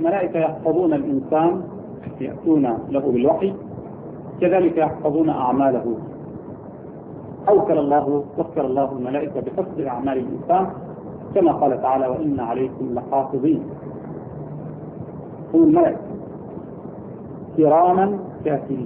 الملائكة يحفظون الإنسان، يأتون له بالوحي، كذلك يحفظون أعماله. وكل الله الملائكة بحفظ أعمال الإنسان، كما قال تعالى: وإن عليكم لحافظين. هم الملائكة كراما كاتبين،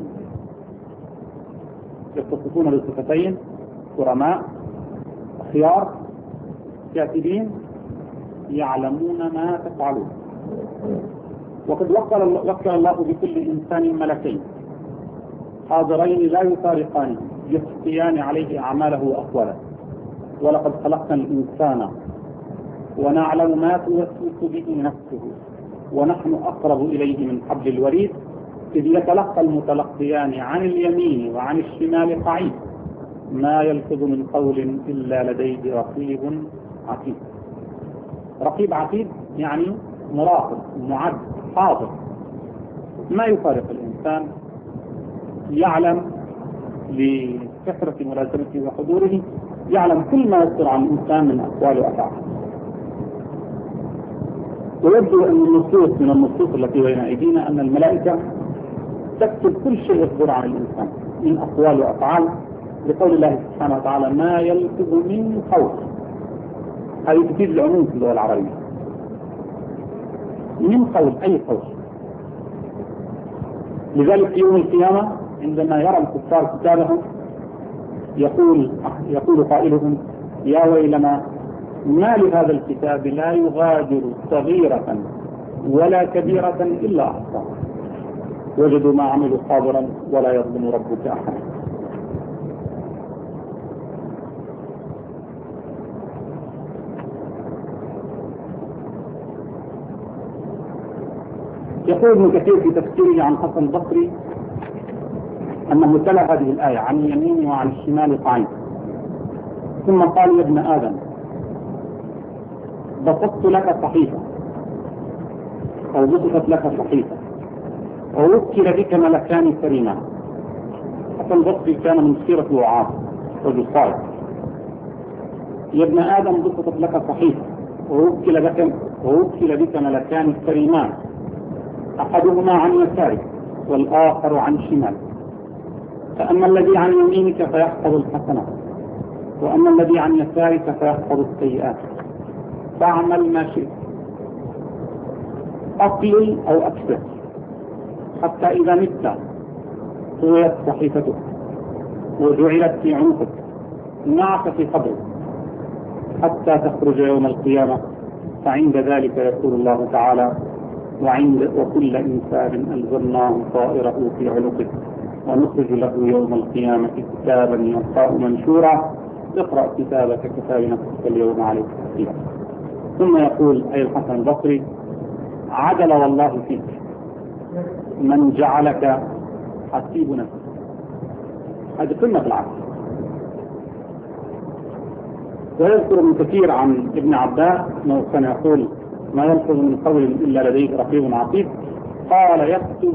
يتصفون بصفتين: كرماء خيار، كاتبين يعلمون ما تفعلون. وقد وكل الله بكل إنسان ملكين حاضرين لا يفارقانه، يخفيان عليه أعماله وأقواله. ولقد خلقنا الإنسان ونعلم ما توسوس به نفسه ونحن أقرب إليه من حبل الوريد، إذ يتلقى المتلقيان عن اليمين وعن الشمال قعيد، ما يلفظ من قول إلا لديه رقيب عتيد. رقيب عتيد يعني مراقب، معد، حاضر، ما يفارق الإنسان، يعلم لكثرة ملازمته وحضوره، يعلم كل ما يصدر عن الإنسان من أقوال وأفعال. ويبدو أن النصوص من النصوص التي بين أيدينا أن الملائكة تكتب كل شيء يصدر عن الإنسان من أقوال وأفعال، لقول الله سبحانه وتعالى: ما يلفظ من قول. هذه تفيد العموم في اللغة العربية، من قول، أي قول. لذلك في يوم القيامة عندما يرى الكفار كتابهم يقول قائلهم: يا ويلنا ما لهذا الكتاب لا يغادر صغيرة ولا كبيرة إلا أحصاها وجدوا ما عملوا حاضرا ولا يظلم ربك أحدا. يقول ابن كثير في تفسيره عن حسن البصري أنه تلا هذه الآية: عن اليمين وعن الشمال قعيد، ثم قال: يا ابن آدم بسطت لك صحيفة، أو بسطت لك صحيفة، ووكل بك ملكان كريمان. حسن البصري كان من سيرة وعاص رجل صالح. يا ابن آدم بسطت لك صحيفة ووكل بك ملكان كريمان، أحدهما عن يسارك والآخر عن شمالك، فأما الذي عن يمينك فيحفظ الحسنات، وأما الذي عن يسارك فيحفظ السيئات، فاعمل ما شئت، أقلل أو أكثر، حتى إذا مت طويت صحيفتك وجعلت في عنقك معك في قبرك حتى تخرج يوم القيامة، فعند ذلك يقول الله تعالى: وكل إنسان ألزمناه طائره في عنقه ونخرج له يوم القيامة كتابا يلقاه منشورا اقرأ كتابك كفى بنفسك اليوم عليك حسيبا. ثم يقول أي الحسن البصري: عدل والله فيك من جعلك حسيب نفسك. هذه قمة العدل. ويذكر ابن كثير عن ابن عباس أنه كان يقول: ما يلفظ من قول إلا لديه رقيب عتيد. قال: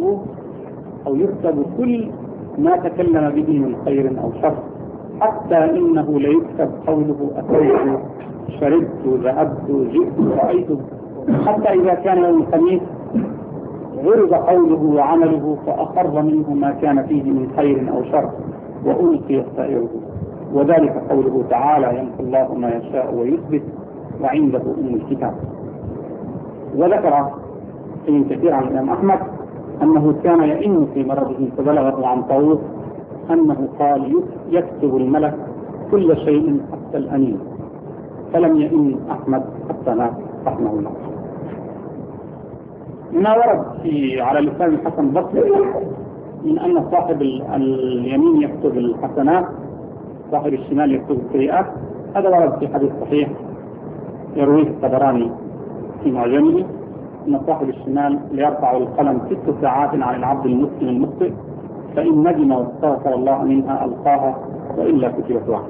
يكتب كل ما تكلم به من خير أو شر، حتى إنه ليكتب قوله أتيت، شربت، ذهبت، جئت، رأيت، حتى إذا كان يوم الخميس غرض قوله وعمله فأخر منه ما كان فيه من خير أو شر وألقي سائره. وذلك قوله تعالى: يمحو الله ما يشاء ويثبت وعنده أم الكتاب. وذكر ابن كثير عن الإمام أحمد أنه كان يئن في مرضه فبلغه عن طاووس أنه قال: يكتب الملك كل شيء حتى الأنين، فلم يئن أحمد حتى مات رحمه الله. ما ورد على لسان الحسن البصري من أن صاحب اليمين يكتب الحسنات، صاحب الشمال يكتب السيئات. هذا ورد في حديث صحيح يرويه الطبراني في معجمه أن صاحب الشمال ليرفع القلم 6 ساعات عن العبد المسلم المخطئ، فإن ندم واستغفر الله منها ألقاها وإلا كتبت عنه.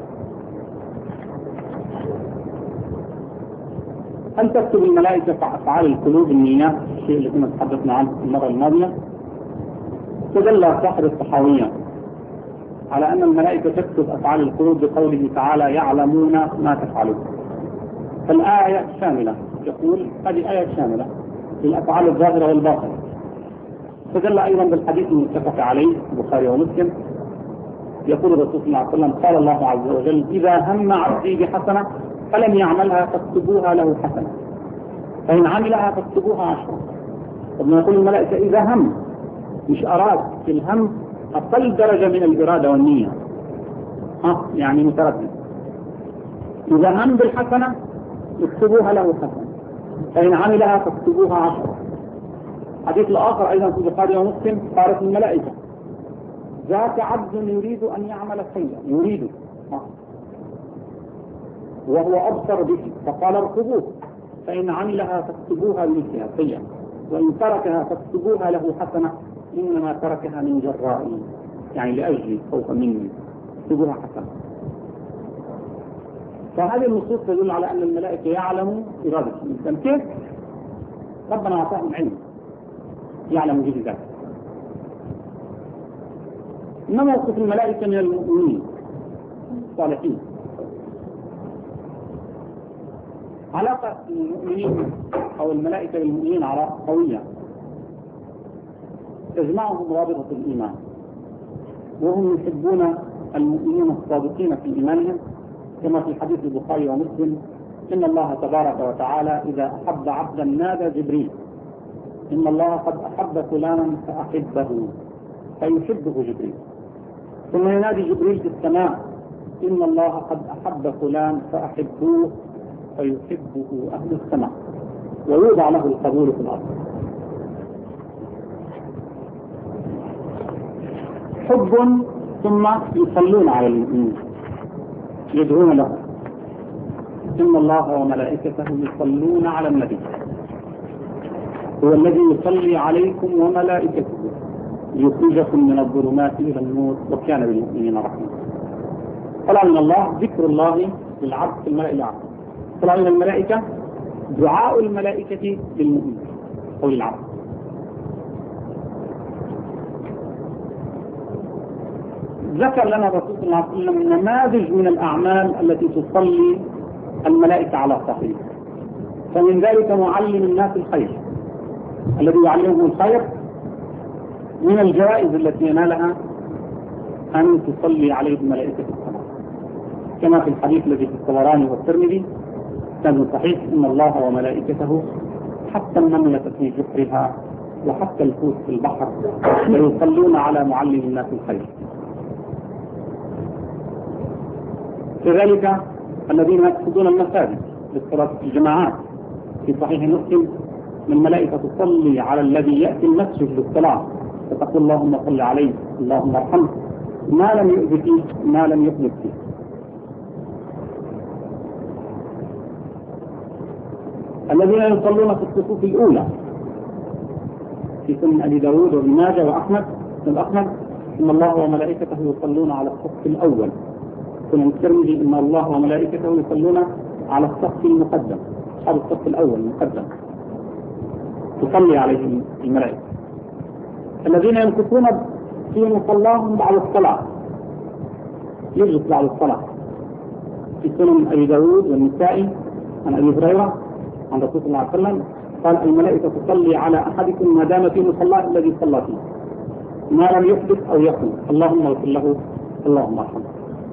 هل تكتب الملائكة أفعال القلوب النيات، الشيء اللي كنا تحدثنا عنه في المرة الماضية؟ تدل صاحب الصحاوية على أن الملائكة تكتب أفعال القلوب بقوله تعالى: يعلمون ما تفعلون. فالآية شاملة، يقول هذه آية شاملة للأفعال الظاهرة والباطنة. استدل أيضا بالحديث المتفق عليه البخاري ومسلم، يقول الرسول صلى الله عليه وسلم: قال الله عز وجل: إذا هم عبدي بحسنة فلم يعملها فاكتبوها له حسنة، فإن عملها فاكتبوها 10. طب يقول الملائكة إذا هم، مش أراد. في الهم أقل درجة من الإرادة والنية، يعني متردد. إذا هم بالحسنة اكتبوها له حسنة، فإن عملها فاكتبوها 10. حديث الآخر أيضا في البخاري ومسلم قالت الملائكة: ذاك عبد يريد أن يعمل خيرا، يريد وهو أبصر به، فقال: اركبوه، فإن عملها فاكتبوها لمثلها سيئا، وإن تركها فاكتبوها له حسنة، إنما تركها من جرائي، يعني لأجلي خوف مني، اكتبوها حسنة. فهذه النصوص تدل على أن الملائكة يعلموا إرادة الإنسان. كيف؟ ربنا أعطاهم علم يعلم به ذلك. إنما موقف الملائكة من المؤمنين الصالحين، علاقة المؤمنين أو الملائكة بالمؤمنين علاقة قوية تجمعهم رابطة الإيمان، وهم يحبون المؤمنين الصادقين في إيمانهم، كما في حديث البخاري ومسلم: إن الله تبارك وتعالى إذا أحب عبدا نادى جبريل: إن الله قد أحب فلانا فأحبه، فيحبه جبريل. ثم ينادي جبريل في السماء: إن الله قد أحب فلان فأحبوه، فيحبه أهل السماء، ويوضع له القبول في الأرض. حب، ثم يصلون على المؤمنين، يدعون له: إن الله وملائكته يصلون على النبي، هو الذي يصلي عليكم وملائكته ليخرجكم من الظلمات إلى النور وكان بالمؤمنين رحيما. طلع من الله ذكر الله للعبد في الملأ الأعلى. طلع من الملائكة دعاء الملائكة للمؤمن أو للعبد. ذكر لنا الرسول صلى الله عليه وسلم نماذج من الأعمال التي تصلي الملائكة على صاحبه. فمن ذلك معلم الناس الخير الذي يعلمهم الخير، من الجوائز التي ينالها أن تصلي عليه الملائكة في السماء، كما في الحديث الذي في الطبراني والترمذي كان صحيح: إن الله وملائكته حتى النملة في جحرها وحتى الحوت في البحر ليصلون على معلم الناس الخير. كذلك الذين يقصدون المساجد للصلاة في الجماعات، في صحيح مسلم: من الملائكة تصلي على الذي يأتي المسجد للصلاة فتقول: اللهم صل عليه، اللهم ارحمه، ما لم يؤذ فيه، ما لم يخلق فيه. الذين يصلون في الصفوف الأولى، في سنن أبي داود وابن ماجه وأحمد بن أحمد: إن الله وملائكته يصلون على الصف الأول. سنن الترمذي: إن الله وملائكته يصلون على الصف المقدم، أصحاب الصف الأول المقدم تصلي عليهم الملائكة. الذين يمكثون في مصلاهم بعد الصلاة، يجلس بعد الصلاة، في سنن أبي داود والنسائي عن أبي هريرة عن رسول الله صلى الله عليه وسلم قال: الملائكة تصلي على أحدكم ما دام في مصلاه الذي صلى فيه ما لم يحدث أو يخلق، اللهم اغفر له، اللهم ارحمه.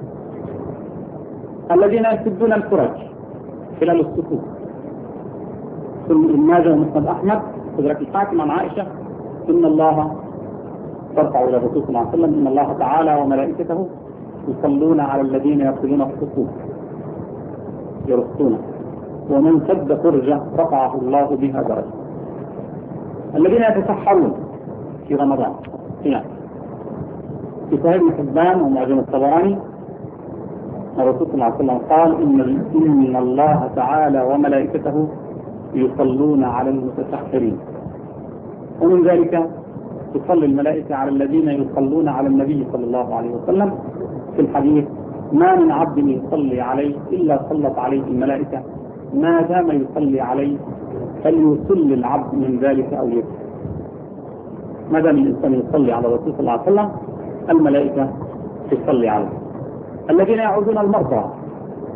الذين يسدون الفرج خلال الصفوف، سنن ابن ماجه ومسند أحمد قدرة الحاكم عن عائشة: إن الله ترفع إلى الرسول صلى الله عليه وسلم: إن الله تعالى وملائكته يصلون على الذين يدخلون الصفوف يرصونه، ومن سد فرجة رفعه الله بها درجة. الذين يتسحرون في رمضان قيام، في صحيح ابن حبان ومعجم الطبراني الرسول صلى الله عليه وسلم قال: إن الله تعالى وملائكته يصلون على المتسحرين. ومن ذلك تصلي الملائكة على الذين يصلون على النبي صلى الله عليه وسلم في الحديث: ما من عبد يصلي عليه إلا صلت عليه الملائكة ما دام يصلي عليه، فليصلي العبد من ذلك أو يكفر. ما دام الإنسان يصلي على الرسول صلى الله عليه وسلم الملائكة تصلي عليه. الذين يعودون المرضى،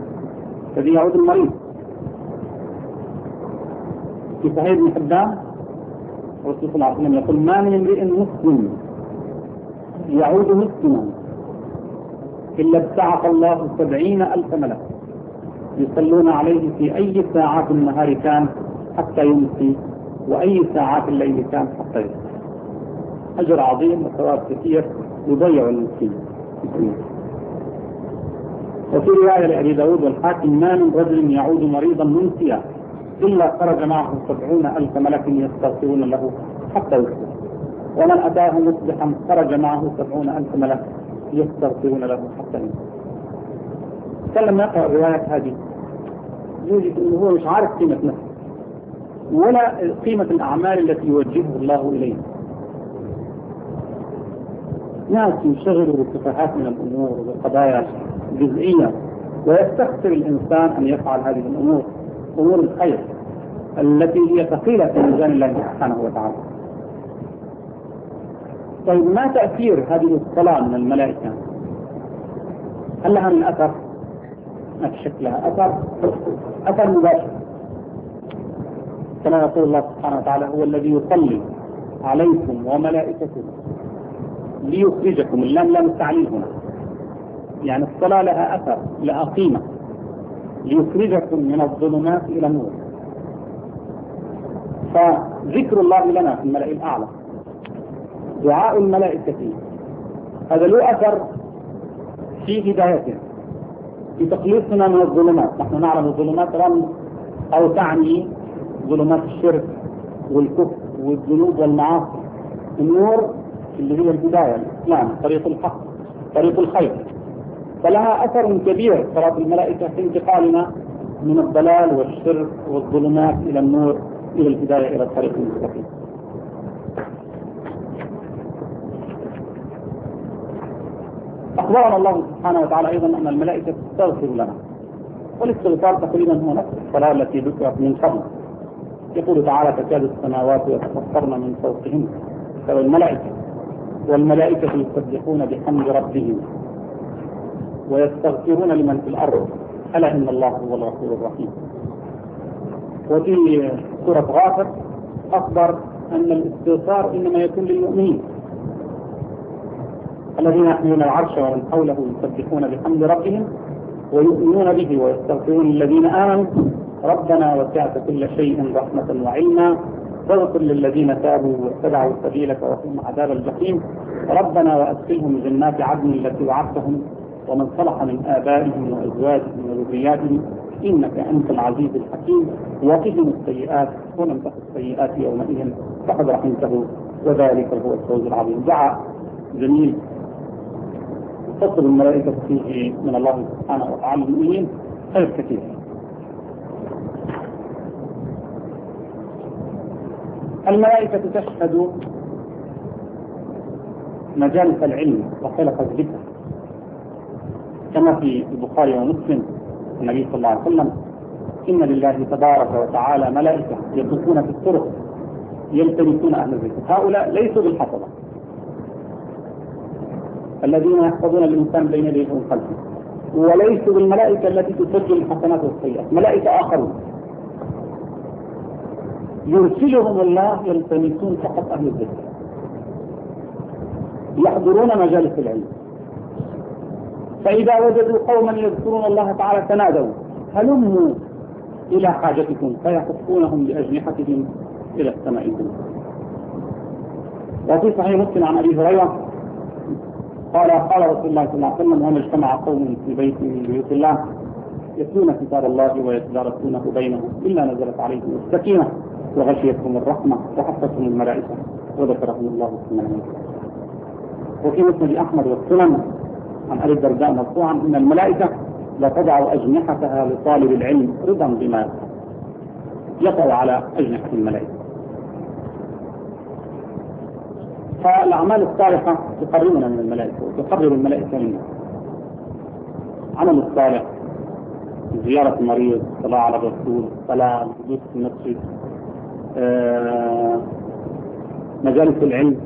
الذي يعود المريض، في صحيح ابن حبان الرسول صلى الله عليه وسلم يقول: ما من امرئ مسلم يعود مسلما إلا ابتعث الله 70,000 ملك يصلون عليه في أي ساعات النهار كان حتى يمسي، وأي ساعات الليل كان حتى يمسي. أجر عظيم وثواب كثير يضيع المسكين. وفي رواية لأبي داود والحاكم: ما من رجل يعود مريضا منسيا إلا خرج معه 70,000 ملك يستغفرون له حتى يصبح، ومن أتاه مصبحا خرج معه 70,000 ملك يستغفرون له حتى يصبح. فلما يقرأ الروايات هذه يوجد أنه هو مش عارف قيمة نفسه ولا قيمة الأعمال التي يوجهه الله إليه. ناس ينشغلوا بالتفاهات من الأمور وبالقضايا جزئية، ويستخسر الإنسان أن يفعل هذه الأمور، أمور الخير التي هي ثقيلة في ميزان الله سبحانه وتعالى. طيب، ما تأثير هذه الصلاة من الملائكة؟ هل لها من أثر؟ ما في شك لها أثر مباشر، كما يقول الله سبحانه وتعالى: هو الذي يصلي عليكم وملائكته ليخرجكم. اللام لام التعليل هنا، يعني الصلاة لها أثر، لها قيمة، ليخرجكم من الظلمات إلى النور. فذكر الله لنا في الملأ الأعلى، دعاء الملائكة، هذا له أثر في هدايتنا، في تخليصنا من الظلمات. نحن نعلم الظلمات رمز أو تعني ظلمات الشرك والكفر والذنوب والمعاصي. النور اللي هي الهداية، الإسلام، طريق الحق، طريق الخير. فلها أثر كبير صلاة الملائكة في انتقالنا من الضلال والشرك والظلمات إلى النور، إلى الهداية، إلى الطريق المستقيم. أخبرنا الله سبحانه وتعالى أيضا أن الملائكة تستغفر لنا، والاستغفار تقريبا هو نفس الصلاة التي ذكرت من قبل. يقول تعالى: تكاد السماوات يتفطرن من فوقهن الملائكة، والملائكة يسبحون بحمد ربهم ويستغفرون لمن في الأرض ألا إن الله هو الغفور الرحيم. وفي سورة غافر أخبر أن الاستغفار إنما يكون للمؤمنين الذين يحملون العرش ومن حوله يسبحون بحمد ربهم ويؤمنون به ويستغفرون للذين آمنوا ربنا وسعت كل شيء رحمة وعلما فاغفر للذين تابوا واتبعوا سبيلك وقهم عذاب الجحيم ربنا وأدخلهم جنات عدن التي وعدتهم ومن صلح من آبائهم وأزواجهم وذرياتهم إنك أنت العزيز الحكيم وقهم السيئات ومن تقي السيئات يومئذ فقد رحمته وذلك هو الفوز العظيم. دعاء جميل تطلب الملائكة فيه من الله سبحانه وتعالى المؤمنين خير كثير. الملائكة تشهد مجالس العلم وحلقة الذكر كما في البخاري ومسلم النبي صلى الله عليه وسلم: إن لله تبارك وتعالى ملائكة يطوفون في الطرق يلتمسون أهل الذكر. هؤلاء ليسوا بالحفظة الذين يحفظون الإنسان بين يديه ومن خلفه، وليسوا بالملائكة التي تسجل الحسنات والسيئات، ملائكة آخرون يرسلهم الله يلتمسون فقط أهل الذكر، يحضرون مجالس العلم، فإذا وجدوا قوما يذكرون الله تعالى تنادوا هلموا إلى حاجتكم فيحفونهم بأجنحتهم إلى السماء الدنيا. وفي صحيح مسلم عن أبي هريرة قال رسول الله صلى الله عليه وسلم: وما اجتمع قوم في بيت من بيوت الله يتلون كتاب الله ويتدارسونه بينهم إلا نزلت عليهم السكينة وغشيتهم الرحمة وحفتهم الملائكة وذكرهم الله في من عنده. وفي مسند أحمد والسنن عن أبي الدرداء مرفوعا: إن الملائكة لا تضع أجنحتها لطالب العلم رضا بما يقع على أجنحة الملائكة. فالأعمال الصالحة تقربنا من الملائكة وتقرب الملائكة منا. عمل الصالح، زيارة المريض، الصلاة على الرسول، صلاة، جلوس في المسجد، مجالس العلم،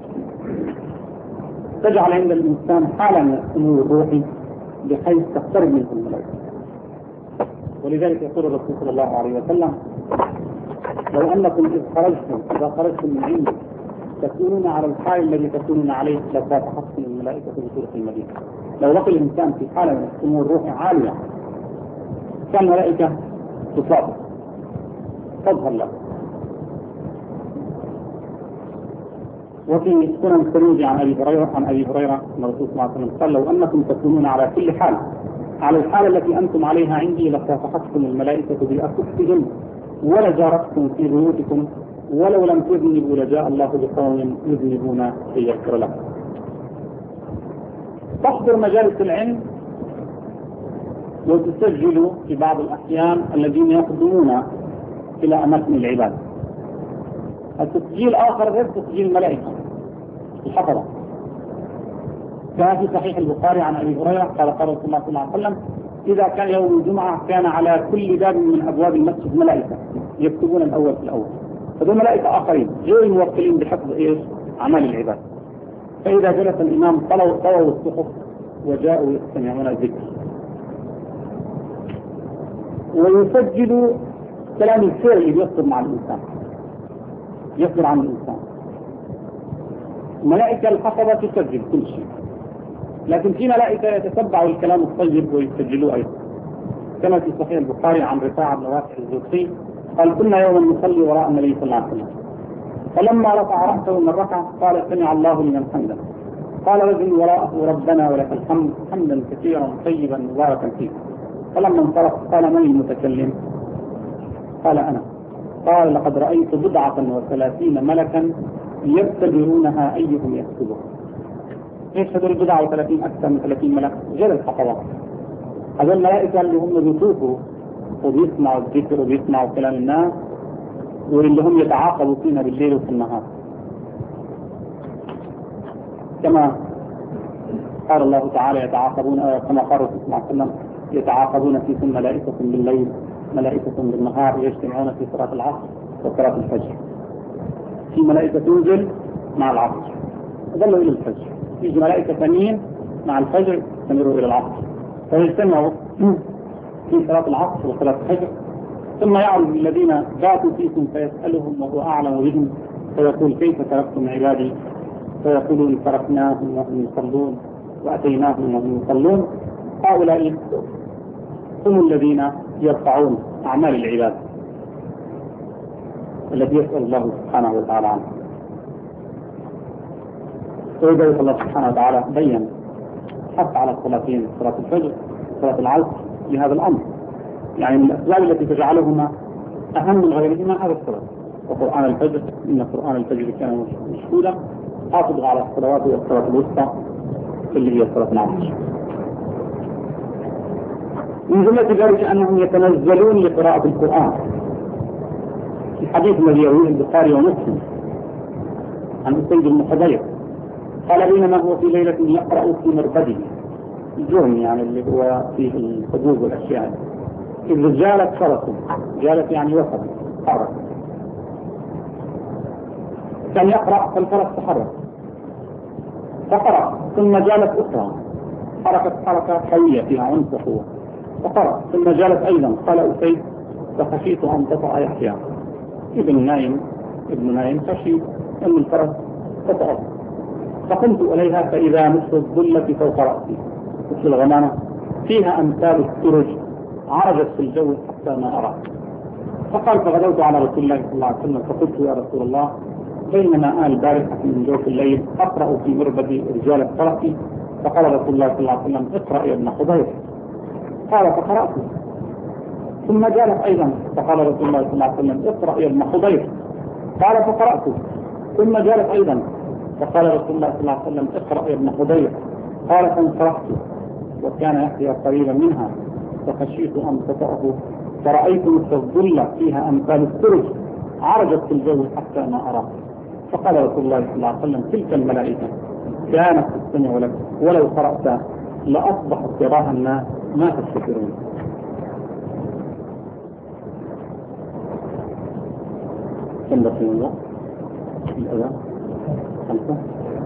تجعل عند الإنسان حالة من السمو الروحي بحيث تقترب منه الملائكة. ولذلك يقول الرسول صلى الله عليه وسلم: لو أنكم إذا خرجتم من عندي تكونون على الحال الذي تكونون عليه لصافحتكم الملائكة بطرق المدينة. لو لقي الإنسان في حالة من السمو الروحي عالية كان الملائكة تصافح تظهر له. وفي سنن الترمذي عن أبي هريرة أن الرسول صلى الله عليه وسلم قال: لو أنكم تكونون على كل حال على الحالة التي أنتم عليها عندي لصافحتكم الملائكة بأكفهم ولجارتكم في بيوتكم، ولو لم تذنبوا لجاء الله بقوم يذنبون ليغفر لكم. تحضر مجالس العلم وتسجل في بعض الأحيان الذين يقدمون إلى أماكن العباد. التسجيل آخر غير تسجيل الملائكة الحفظة. كان في صحيح البخاري عن أبي هريرة قال رسول الله صلى الله عليه وسلم: إذا كان يوم الجمعة كان على كل باب من أبواب المسجد ملائكة يكتبون الأول في الأول. فدول ملائكة آخرين غير موكلين بحفظ أعمال العباد. فإذا جلس الإمام طووا الصحف وجاءوا يستمعون الذكر. ويسجل كلام السير اللي يصدر مع الإنسان، يصدر عن الإنسان. ملائكة الحفظة تسجل كل شيء، لكن في ملائكة يتتبعوا الكلام الطيب ويسجلوه أيضا. كما في صحيح البخاري عن رفاعة بن رافع الزهري قال: كنا يوما نصلي وراء النبي صلى الله عليه وسلم، فلما رفع رأسه من الركعة قال: سمع الله لمن حمده. قال رجل وراءه: ربنا ولك الحمد حمدا كثيرا طيبا مباركا فيه. فلما انصرف قال: من المتكلم؟ قال: أنا. قال: لقد رأيت 37 ملكا يبتدرونها أيهم يكتبها. ايش هذول 37 أكثر من 30 ملك؟ غير الحفظات. هذول الملائكة اللي هم بيشوفوا وبيسمعوا الذكر وبيسمعوا كلام الناس، واللي هم يتعاقبوا فينا بالليل وفي النهار. كما قال الله تعالى: يتعاقبون، كما قال الرسول صلى الله عليه وسلم: يتعاقبون فيكم ملائكة بالليل ملائكة بالنهار يجتمعون في صلاة العصر وصلاة الفجر. في ملائكة تنزل مع العصر يظلوا إلى الفجر، يجي ملائكة ثانيين مع الفجر يستمروا إلى العصر، فيجتمعوا في صلاة العصر وصلاة الفجر. ثم يعرض الذين باتوا فيكم فيسألهم وهو أعلم بهم فيقول: كيف تركتم عبادي؟ فيقولون: تركناهم وهم يصلون وأتيناهم وهم يصلون. هؤلاء هم الذين يرفعون أعمال العباد التي يسأل الله سبحانه وتعالى عنها. وإذا الله سبحانه وتعالى بين حث على الصلاتين، صلاة الفجر وصلاة العصر، لهذا الأمر. يعني من الأسباب التي تجعلهما أهم من غيرهما هذا الصلاة. وقرآن الفجر، إن قرآن الفجر كان مشهودا، حافظ على الصلوات والصلاة الوسطى اللي هي صلاة العصر. من جملة ذلك أنهم يتنزلون لقراءة القرآن. في حديث الذي يرويه البخاري ومسلم عن أسيد بن حضير قال: بينما هو في ليلة يقرأ في مربده، الجرم يعني اللي هو فيه الحدود والأشياء، إذ جالت فرسه، جالت يعني وصل حرك، كان يقرأ فالفرس تحرك فقرأ، ثم جالت أخرى حركة حركة قوية فيها عنف وقوة فقرأ، ثم جالت أيضا. قال أسيد: فخشيت أن تطأ يحيى ابن نايم خشي أن الفرس تطأ، فقمت إليها فإذا مثل الظلة فوق رأسي مثل الغمامة فيها أمثال السرج عرجت في الجو حتى ما أرى. فقال: فغدوت على رسول الله صلى الله عليه وسلم فقلت: يا رسول الله، بينما آل بارحة من جوف الليل أقرأ في مربدي رجال فرسي. فقال رسول الله صلى الله عليه وسلم: اقرأ يا ابن حضير. قال: فقرأت. ثم جالت أيضا، فقال رسول الله صلى الله عليه وسلم: اقرأ يا ابن حضير. قال: فقرأت. ثم جالت أيضا، فقال رسول الله صلى الله عليه وسلم: اقرأ يا ابن حضير. قال: فانصرفت وكان يحيى قريبا منها فخشيت أن تطأه فرأيت مثل الظلة فيها أمثال السرج عرجت في الجو حتى ما أرى. فقال رسول الله صلى الله عليه وسلم: تلك الملائكة كانت تستمع لك، ولو قرأت لأصبحت تراها الناس ما تستكبرون. كم بقي من الوقت؟ الأذان 5.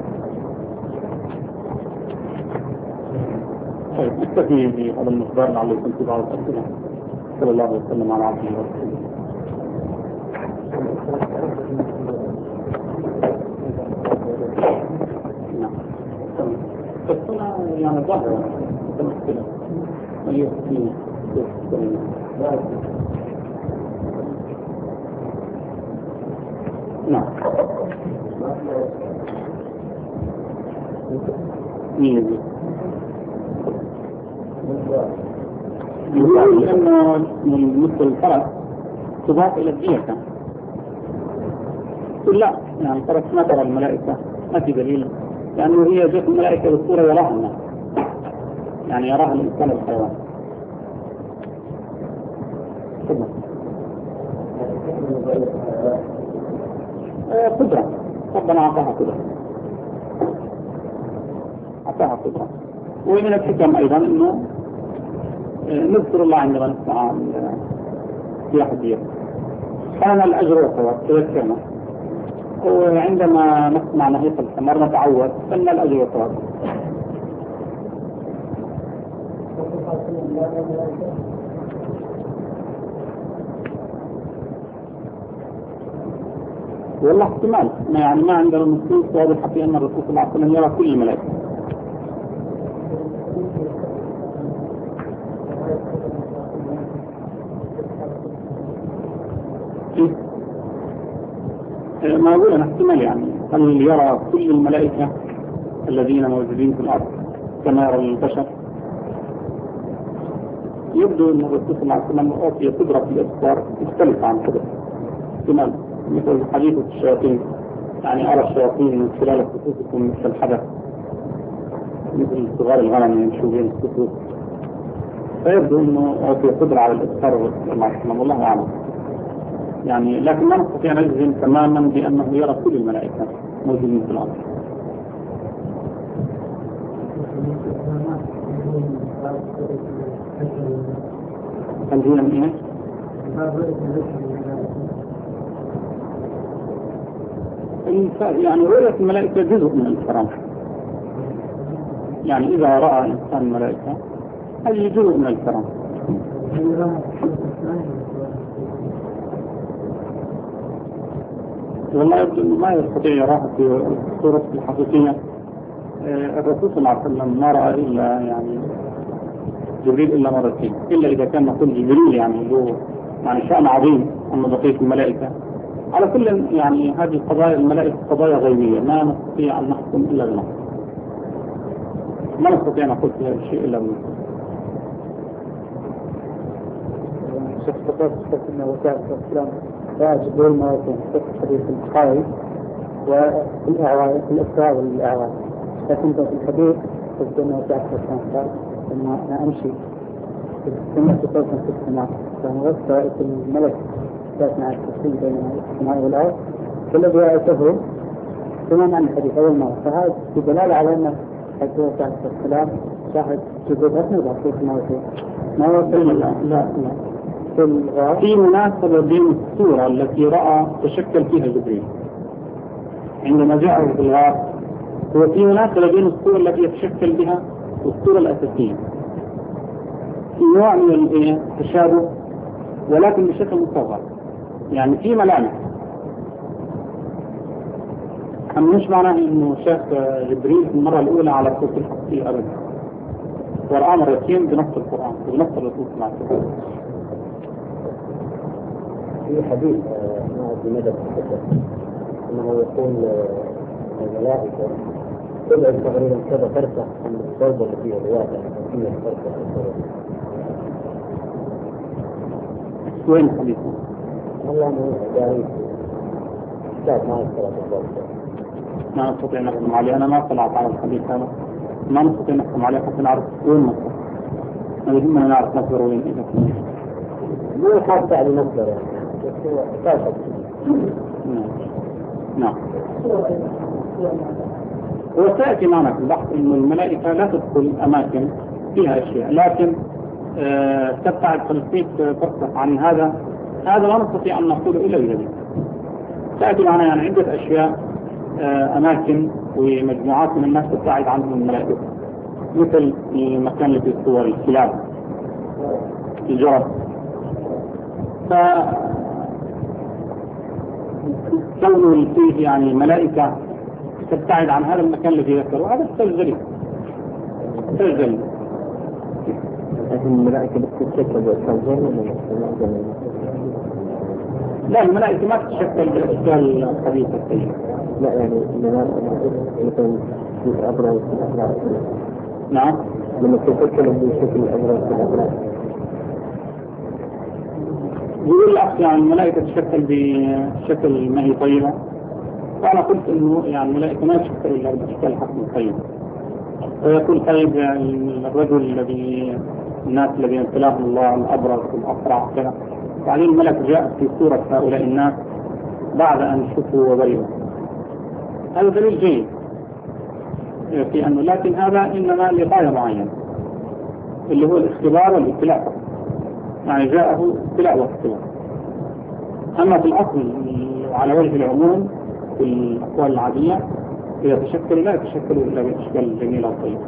طيب نكتفي بهذا المقدار لعله يكون في بعض الأسئلة. صلى الله وسلم على عبده ورسوله. نعم. بس هنا يعني ظاهرة المشكلة نعم. مين يقول أنه مثل الفرس تضاف إلى الدية؟ لا، يعني الفرس ما ترى الملائكة، ما في دليل، لأنه هي جت الملائكة بالصورة يراها الناس، يعني يراها الإنسان والحيوان. قدرة، ربنا أعطاها قدرة، أعطاها قدرة. ومن الحكم أيضا أنه نذكر الله عندما نسمع في أحدية كان الأجر والثواب تذكرنا، وعندما نسمع نهيق الحمار نتعود أن الأجر والثواب. والله احتمال، يعني ما عندنا نصوص واضحة في أن الرسول صلى الله عليه وسلم يرى كل الملائكة. ما أقول أنا احتمال، يعني هل يرى كل الملائكة الذين موجودين في الأرض كما يرى البشر؟ يبدو أن الرسول صلى الله عليه وسلم أعطي قدرة في الإبصار مختلفة عن قدرة احتمال، مثل حديث الشياطين، يعني أرى الشياطين من خلال خطوطكم مثل الحدث، مثل صغار الغنم يمشوا بين الخطوط، فيبدو أنه أعطي قدرة على الإبصار والله أعلم. يعني لكن ما نستطيع نجزم تماما بأنه يرى كل الملائكة موجودين في الأرض. تنزيلا من إيه؟ يعني رؤية الملائكة جزء من الكرامة، يعني إذا رأى إنسان الملائكة هذه جزء من الكرامة. والله يبدو أنه ما يستطيع يراها في الصورة الحقيقية. الرسول صلى الله عليه وسلم ما رأى إلا يعني جبريل إلا مرتين، إلا إذا كان نقول جبريل يعني له يعني شأن عظيم أما بقية الملائكة. على كل يعني هذه القضايا الملائكة قضايا غيبية ما نستطيع أن نحكم إلا بالنص، ما نستطيع أن نقول في هذا الشيء إلا بالنص. شخص تقول أنه وسائل الإسلام جبريل ما يكون في حديث البخاري والإعراض في الإسراء والإعراض، لكن في الحديث تقول أنه وسائل الإسلام قال أن أنا أمشي في السماء في السماء، فأنا رأيت الملك تسمع التفصيل بين السماء والأرض كل ذي رأيته ثم عن الحديث أول مرة، فهذا بدلالة على أن حديث وسائل الإسلام شاهد جبريل أثناء في السماء ما هو لا في مناسبة بين الصورة التي رأى تشكل فيها جبريل عندما جاءه في الغار، هو في مناسبة بين الصورة التي يتشكل بها والصورة الأساسية، في نوع من التشابه ولكن بشكل مصغر، يعني في ملامح. أما مش معناه إنه شاف جبريل المرة الأولى على صوت الحقيقي أبدا، ورأى مرتين بنص القرآن وبنص الرسول صلى الله عليه وسلم. في حديث في مدى الحدث أنه يقول الملائكة تبعد تقريبا كذا فرصة عن الضربة اللي فيها الواقع، فيها فرصة عن الضربة. وين الحديث؟ والله أنه جاري كتاب ما يذكر الضربة. ما نستطيع نحكم عليه، أنا ما اطلعت على الحديث هذا، ما نستطيع نحكم عليه حتى نعرف وين مصدر. يهمنا نعرف مصدر وين إذا كنا. مو خاصة على مصدر يعني. نعم. وسيأتي معنا في البحث أن الملائكة لا تدخل أماكن فيها أشياء، لكن تبتعد فلسطين تفصح عن هذا لا نستطيع أن نقول إلا بذلك. تأتي معنا يعني عدة أشياء، أماكن ومجموعات من الناس تبتعد عنهم الملائكة، مثل المكان اللي في الصور، الكلاب، الجرس. كونه فيه يعني ملائكة تبتعد عن هذا المكان الذي ذكره، هذا استجل الملائكة بتتشكل بالأشكال لا، الملائكة ما تتشكل بالأشكال الخبيثة السيئة. لا يعني مثلا في أبرز في الأبرز. نعم. لما تتشكل بشكل أبرز في الأبرز. يقول الأخ يعني الملائكة تتشكل بشكل ما هي طيبة، فأنا قلت إنه يعني الملائكة ما تتشكل إلا بأشكال حسن طيبة. ويقول طيب الرجل الناس الذين ابتلاهم الله الأبرز والأقرع كذا، بعدين الملك جاء في صورة هؤلاء الناس بعد أن شفوا وبرئوا. هذا دليل جيد في أنه، لكن هذا إنما لغاية معينة اللي هو الاختبار والابتلاء، يعني جاءه ابتلاء واختبار. أما في الأصل على وجه العموم في الأقوال العادية إذا تشكلوا لا يتشكلوا إلا بأشكال جميلة وطيبة.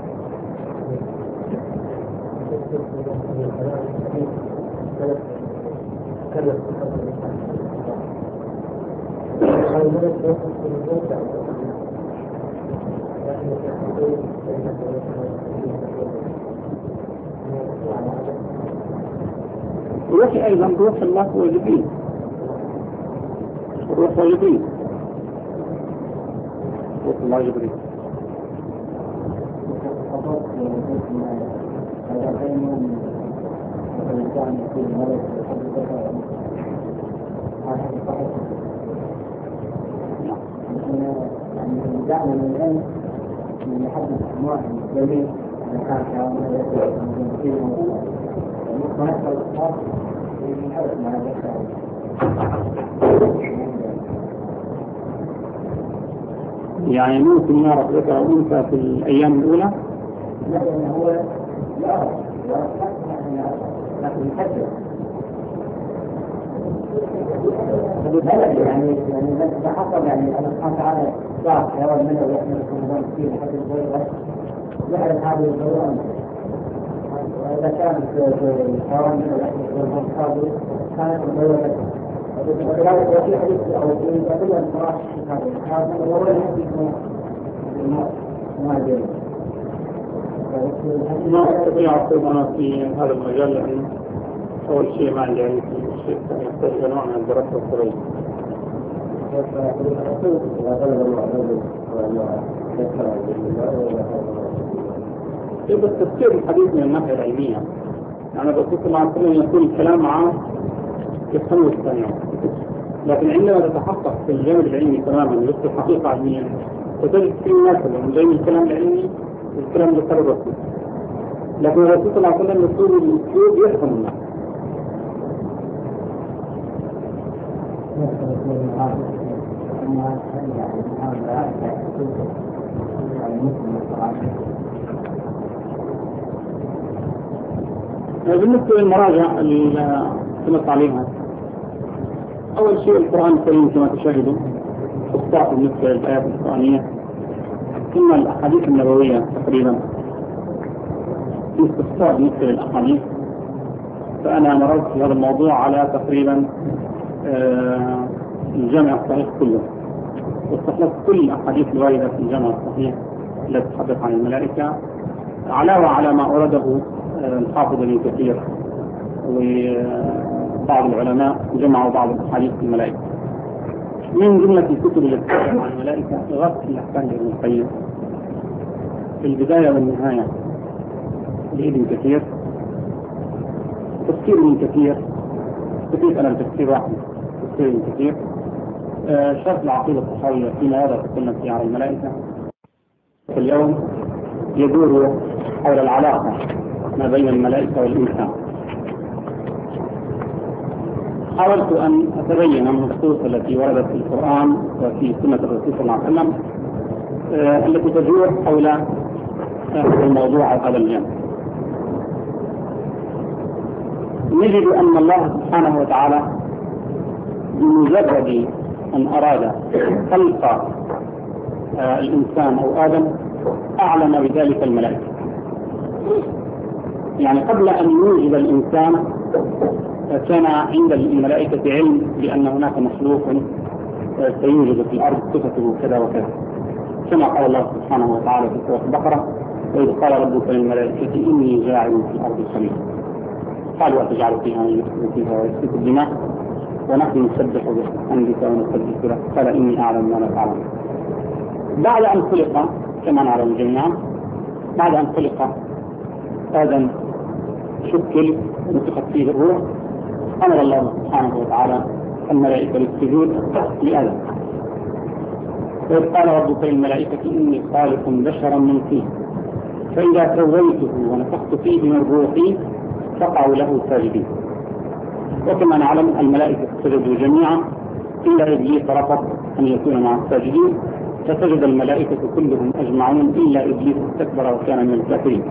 روح أيضا روح الله هو جبريل، روح هو جبريل، روح الله جبريل. دعنا من الآن من يحدث أنواع الجميع كان حيوانات ونحن الأصحاب نحدث مع هذا. يعني ممكن يعرف ذكر أنثى في الأيام الأولى؟ لا يعني هو يعرف لكن يحدث يعني إذا حصل يعني الله سبحانه وتعالى ضاع حيوان منه ويحمل في نظام كثير حتى الزوجة يعرف هذه الضرورة. وإذا كان الحيوان منه يحمل في نظام كثير كانت الضرورة. وكذلك في حديث أو في كل الفراش هذا هو الحديث ما جاء. ما أستطيع أقول أنا في هذا المجال لأن أول شيء ما عندي علم في الشيء يحتاج إلى نوع من الدراسة والتربية. بس تفسير الحديث من الناحية العلمية، يعني الرسول صلى الله عليه وسلم يقول الكلام عام يفهمه الثانية، لكن عندما تتحقق في الجانب العلمي تماما مثل الحقيقة علميا فتجد في مناسبة من بين الكلام العلمي والكلام ذكر الرسول. لكن الرسول صلى الله عليه وسلم يقول الأسلوب يفهم الناس. بالنسبة للمراجع اللي سمعت عليها، أول شيء القرآن الكريم كما تشاهدوا خصائص بالنسبة للآيات القرآنية، ثم الأحاديث النبوية تقريبا في استفسار بالنسبة للأحاديث. فأنا مررت في هذا الموضوع على تقريبا الجامع الصحيح كله، واستخلصت كل الأحاديث الواردة في الجامع الصحيح التي تتحدث عن الملائكة، علاوة على ما أورده الحافظ ابن كثير وبعض العلماء جمعوا بعض الأحاديث في الملائكة. من جملة الكتب التي تتحدث عن الملائكة غرس الأحكام لابن القيم في البداية والنهاية لابن كثير، تفسير ابن كثير أنا تفسير واحد تفسير ابن كثير، شرح العقيدة الصحوية فيما يرى تكلم فيه عن الملائكة. اليوم يدور حول العلاقة ما بين الملائكة والإنسان. حاولت أن أتبين النصوص التي وردت في القرآن وفي سنة الرسول صلى الله عليه وسلم التي تدور حول الموضوع هذا الجانب. نجد أن الله سبحانه وتعالى بمجرد أن أراد خلق الإنسان أو آدم أعلن بذلك الملائكة. يعني قبل أن يوجد الإنسان كان عند الملائكة علم بأن هناك مخلوق سيوجد في الأرض صفته كذا وكذا، كما قال الله سبحانه وتعالى في سورة البقرة: وإذ قال ربك للملائكة إني جاعل في الأرض خليفة قالوا أتجعل فيها من يفسد فيها ويسفك الدماء ونحن نسبح بحمدك ونقدس لك قال إني أعلم ما لا تعلم. بعد أن خلق كما نعلم جميعا، بعد أن خلق آدم شكل ونفخت فيه الروح، أمر الله سبحانه وتعالى الملائكة بالسجود لآدم. وإذ قال ربك للملائكة إني خالق بشرا من طين فإذا سويته ونفخت فيه من روحي فقعوا له ساجدين. وكما نعلم الملائكة سجدوا جميعا إلا إبليس رفض أن يكون مع الساجدين، فسجد الملائكة كلهم أجمعون إلا إبليس استكبر وكان من الكافرين.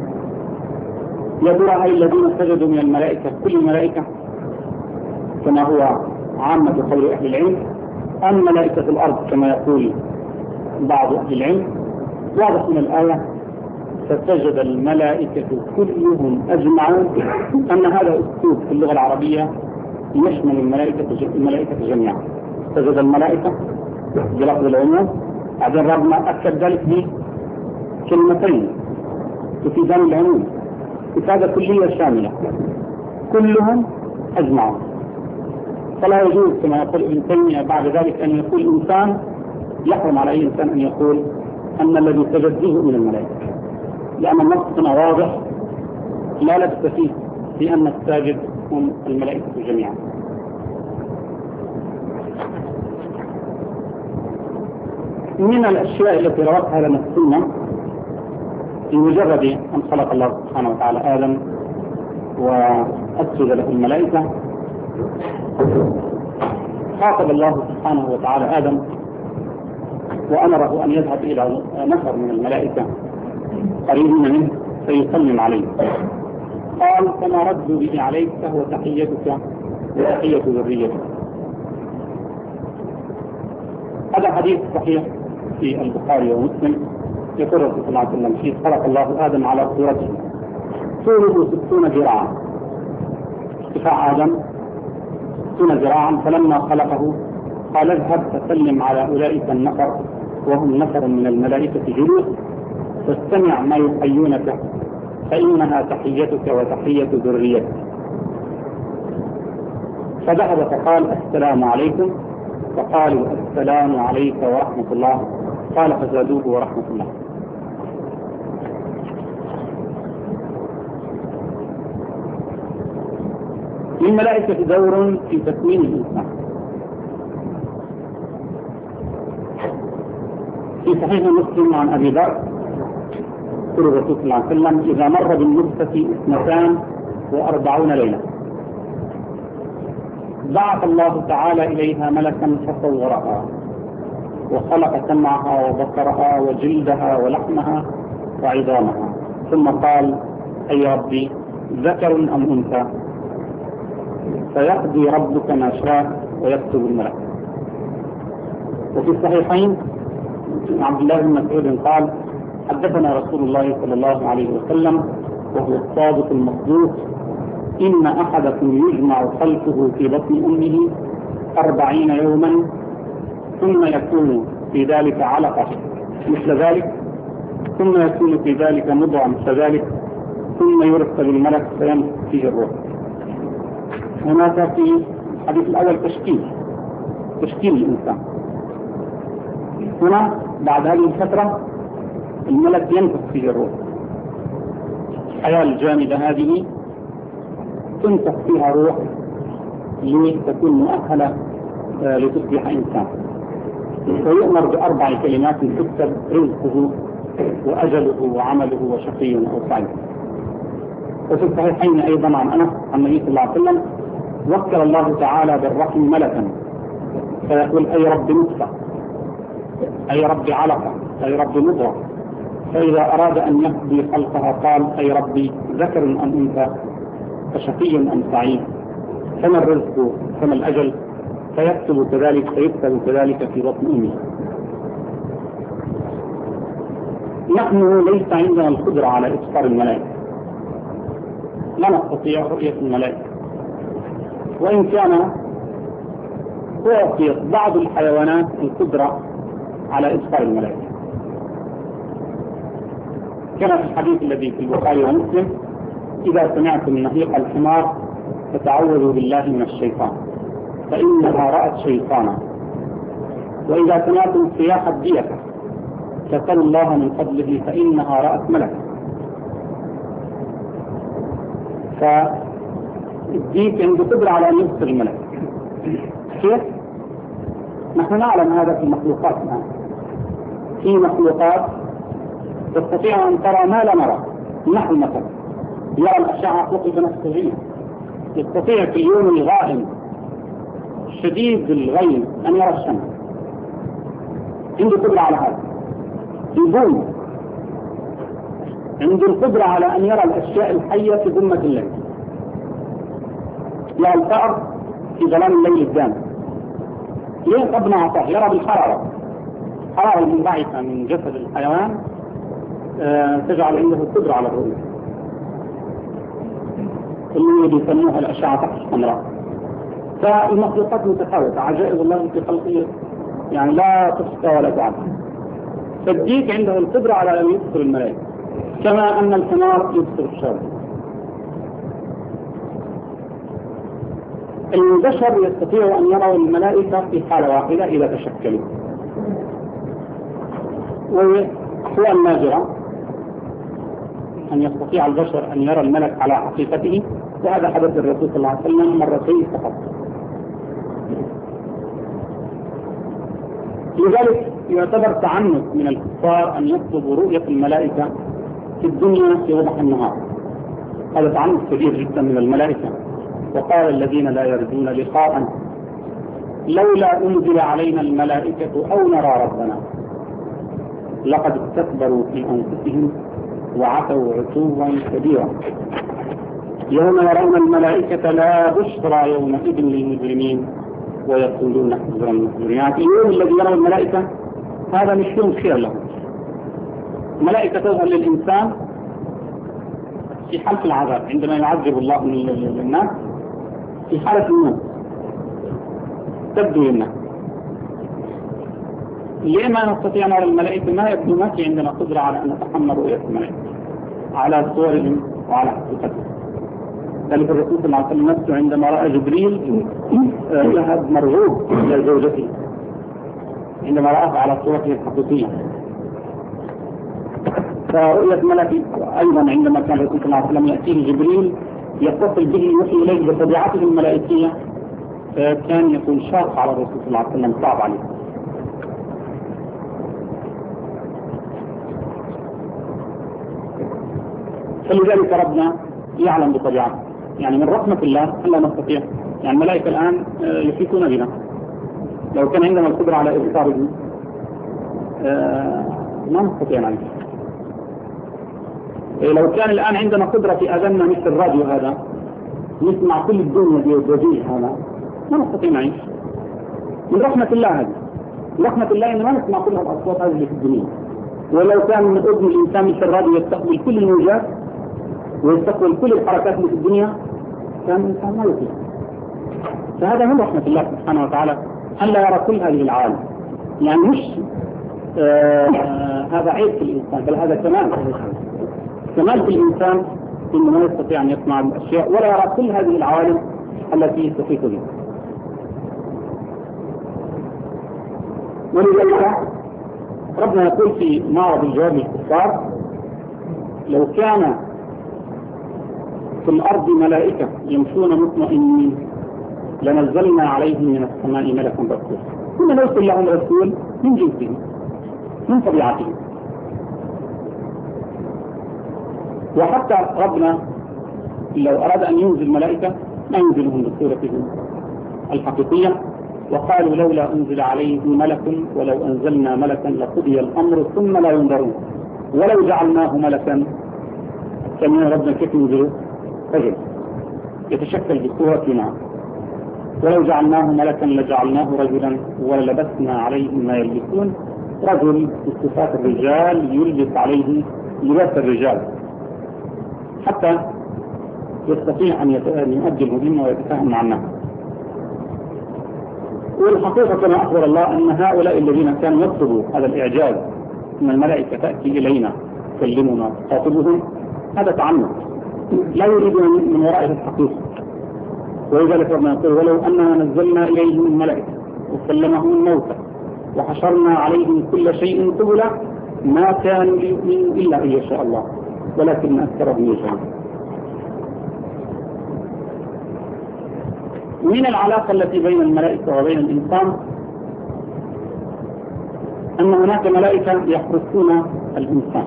يا ترى هل الذين سجدوا من الملائكة كل الملائكة كما هو عامة قول أهل العلم، أم ملائكة الأرض كما يقول بعض أهل العلم؟ واضح من الآية فسجد الملائكة كلهم أجمعون أن هذا أسلوب في اللغة العربية يشمل الملائكة جميعا. سجد الملائكة بلفظ العموم، بعدين ربنا أكد ذلك بكلمتين تفيدان العموم، إفادة كلية شاملة، كلهم أجمعون. فلا يجوز كما يقول ابن تيمية بعد ذلك أن يقول إنسان، يحرم على أي إنسان أن يقول أن الذي سجد جزء من الملائكة، لأن النص هنا واضح لا لبس فيه في أن الساجد هم الملائكة جميعا. من الأشياء التي روتها لنا السنة في مجرد أن خلق الله سبحانه وتعالى آدم وأسجد له الملائكة، خاطب الله سبحانه وتعالى آدم وأمره أن يذهب إلى نفر من الملائكة قريبين منه فيسلم عليه. قال: فما ردوا به عليك فهو تحيتك وتحية ذريتك. هذا حديث صحيح في البخاري ومسلم، يقول الرسول صلى الله عليه وسلم: حين خلق الله آدم على صورته طوله 60 ذراعا، ارتفاع آدم 60 ذراعا، فلما خلقه قال: اذهب فسلم على أولئك النفر وهم نفر من الملائكة جلوس، فاستمع ما يحيونك فإنها تحيتك وتحية ذريتك. فذهب فقال: السلام عليكم، فقالوا: السلام عليك ورحمة الله، قال: فزادوه ورحمة الله. للملائكة دور في تكوين الإنسان. في صحيح مسلم عن أبي ذر يقول الرسول صلى الله عليه وسلم: إذا مر بالنطفة 42 ليلة بعث الله تعالى إليها ملكا فصورها وخلق سمعها وبصرها وجلدها ولحمها وعظامها، ثم قال: أي ربي ذكر أم أنثى؟ فيقضي ربك ما شاء ويكتب الملك. وفي الصحيحين عبد الله بن مسعود قال: حدثنا رسول الله صلى الله عليه وسلم وهو الصادق المصدوق: إن أحدكم يجمع خلقه في بطن أمه 40 يوما ثم يكون في ذلك علقة مثل ذلك، ثم يكون في ذلك مضغة مثل ذلك، ثم يرسل الملك فينفخ فيه الروح. هناك في الحديث الأول تشكيل الإنسان. هنا بعد هذه الفترة الملك ينفخ فيه الروح. الحياة الجامدة هذه تنفخ فيها روح لتكون مؤهلة لتصبح إنسان، ويؤمر ب4 كلمات تكتب رزقه وأجله وعمله وشقي أو سعيد. وفي الصحيحين أيضا عن أنس عن النبي صلى الله عليه وسلم: وكل الله تعالى بالرحم ملكا فيقول: أي رب نطفة، أي رب علقة، أي رب مضغة، فإذا أراد أن يقضي خلقها قال: أي ربي ذكر أم أنثى؟ فشقي أم سعيد؟ فما الرزق فما الأجل؟ فيكتب كذلك في بطن أمه. نحن ليس عندنا القدرة على إبصار الملائكة، لا نستطيع رؤية الملائكة، وإن كان أعطيت بعض الحيوانات القدرة على إبصار الملائكة، كما في الحديث الذي في البخاري ومسلم: إذا سمعتم نهيق الحمار فتعوذوا بالله من الشيطان فإنها رأت شيطانا، وإذا سمعتم صياح الديكة فسلوا الله من فضله فإنها رأت ملكا. فالديك عنده قدرة على أن يبصر الملك. كيف؟ نحن نعلم هذا في المخلوقات الآن. في مخلوقات تستطيع أن ترى ما لا نرى. نحن مثلا يرى الأشعة فوق البنفسجية، يستطيع في اليوم الغائم شديد الغيم أن يرى الشمس، عنده قدرة على هذا. البوم عنده القدرة على أن يرى الأشياء الحية في ظلمة الليل، يرى الفأر في ظلام الليل الدامي. ليه ربنا أعطاه؟ يرى بالحرارة، الحرارة المنبعثة من جسد الحيوان تجعل عنده القدرة على الرؤية، اللي يسموها الأشعة تحت الحمراء. فالمخلوقات متفاوتة، عجائب الله في خلقه يعني لا تحصى ولا تعد. فالديك عنده القدرة على أن يبصر الملائكة كما أن الحمار يبصر الشر. البشر يستطيع أن يروا الملائكة في حالة واحدة إذا تشكلوا، وأحوال نادرة أن يستطيع البشر أن يرى الملك على حقيقته، وهذا حدث الرسول صلى الله عليه وسلم مرتين فقط. لذلك يعتبر تعنت من الكفار أن يطلبوا رؤية الملائكة في الدنيا في وضح النهار. هذا تعنت كبير جدا من الملائكة. وقال الذين لا يرجون لقاء لولا أنزل علينا الملائكة أو نرى ربنا لقد استكبروا في أنفسهم وعتوا عتوا كبيرا يوم يرون الملائكة لا بشرى يومئذ للمجرمين ويقولون حجرا محجورا. يعني اليوم الذي يرون الملائكة هذا مش يوم خير لهم. الملائكة تظهر للإنسان في حالة العذاب عندما يعذب الله الناس، في حالة الموت تبدو للناس. ليه ما نستطيع نرى الملائكة؟ ما في عندنا قدرة على أن نتحمل رؤية الملائكة على صورهم وعلى حقيقتهم. ذلك الرسول صلى الله عليه وسلم نفسه عندما رأى جبريل ذهب مرغوب إلى زوجته عندما رأى على صورته الحقيقية. فرؤية ملك أيضا عندما كان الرسول صلى الله عليه وسلم يأتيه جبريل يتصل به يوحي إليه بطبيعته الملائكية، فكان يكون شاق على الرسول صلى الله عليه وسلم، صعب عليه. فلذلك ربنا يعلم بطبيعته. يعني من رحمة الله ألا نستطيع، يعني الملائكة الآن يحيطون بنا، لو كان عندنا القدرة على إبصارهم ما نستطيع نعيش. لو كان الآن عندنا قدرة في أذننا مثل الراديو هذا نسمع كل الدنيا بوجيه هذا ما نستطيع نعيش. من رحمة الله هذه، من رحمة الله إن ما نسمع كل الأصوات هذه في الدنيا. ولو كان من أذن الإنسان مثل الراديو يستقبل كل الموجات ويستقبل كل الحركات اللي في الدنيا كان الإنسان ما يطيق. فهذا من رحمة الله سبحانه وتعالى أن لا يرى كل هذه العالم. يعني مش هذا عيب في الإنسان، بل هذا كمال في الإنسان إنه ما يستطيع أن يسمع الأشياء ولا يرى كل هذه العوالم التي تحيط به. ولذلك ربنا يقول في معرض الجواب للكفار: لو كان في الأرض ملائكة يمشون مطمئنين لنزلنا عليهم من السماء ملكا رسولا. كنا نرسل لهم رسول من جنسهم من طبيعتهم. وحتى ربنا لو أراد أن ينزل ملائكة ما ينزلهم بصورتهم الحقيقية. وقالوا لولا أنزل عليه ملك ولو أنزلنا ملكا لقضي الأمر ثم لا ينظرون ولو جعلناه ملكا كان ربنا كيف ينزله؟ رجل يتشكل بصورتنا، ولو جعلناه ملكا لجعلناه رجلا وللبسنا عليهم ما يلبسون. رجل بصفات الرجال يلبس عليه لباس الرجال حتى يستطيع أن يؤدي المهمة ويتفاهم مع الناس. والحقيقة كما أخبر الله أن هؤلاء الذين كانوا يطلبوا هذا الإعجاز أن الملائكة تأتي إلينا تكلمنا تخاطبهم، هذا تعنت لا يريدون من ورائه الحقيقة. ولذلك ربنا يقول ولو أننا نزلنا إليهم الملائكة وكلمهم الموتى وحشرنا عليهم كل شيء قبلا ما كانوا ليؤمنوا إلا أن يشاء الله ولكن أكثرهم يجهلون. من العلاقة التي بين الملائكة وبين الإنسان أن هناك ملائكة يحرسون الإنسان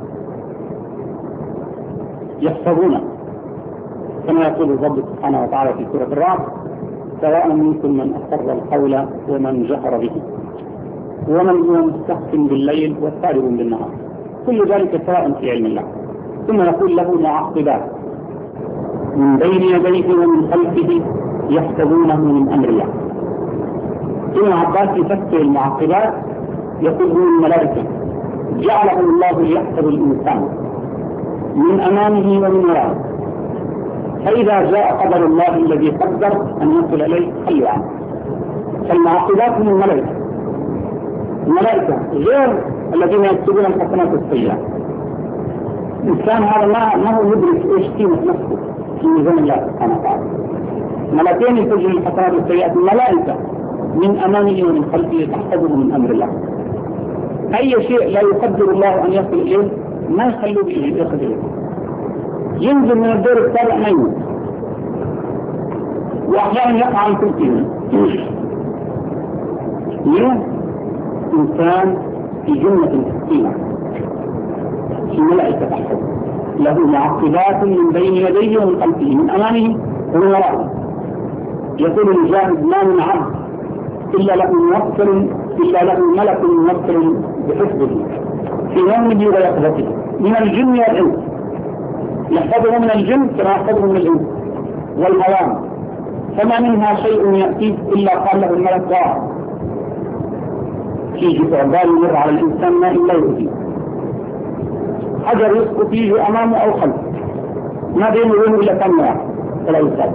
يحفظونه، كما يقول الرب سبحانه وتعالى في سورة الرعد سواء منكم من أسر القول ومن جهر به ومن هو مستخف بالليل وسارب بالنهار، كل ذلك سواء في علم الله. ثم يقول له معقبات من بين يديه ومن خلفه يحفظونه من أمر الله. ابن عباس يفسر المعقبات يقول من الملائكة جعله الله ليحفظ الإنسان من أمامه ومن ورائه، فإذا جاء قدر الله الذي قدر أن يصل إليه خلوا عنه. فالمعقبات من الملائكة، الملائكة غير الذين يكتبون الحسنات السيئة. الإنسان هذا ما هو يدرك إيش قيمة نفسه في ميزان الله سبحانه وتعالى. ملائكتين يسجل الحسنات السيئة، الملائكة من أمامه ومن خلفه تحفظه من أمر الله. أي شيء لا يقدر الله أن يصل إليه ما يخلوه يصل إليه. ينزل من الدور السابع ما يموت، وأحيانا يقع عن كرسيه. ليه؟ إنسان في جنة حكيمة في ملائكة تحفظ له معقبات من بين يديه ومن خلفه من أمامه ومن ورائه. يقول المجاهد ما من عبد إلا له ملك موكل بحفظه في نومه ويقظته من الجن والإنس، يحفظه من الجن كما يحفظه من الإنس والهوام، فما منها شيء يأتيه إلا قال له الملك ضاع في جبال يمر على الإنسان ما إلا يؤذيه، حجر يسقط فيه أمامه أو خلفه ما بينه وبينه إلا كم واحد فلا يصاب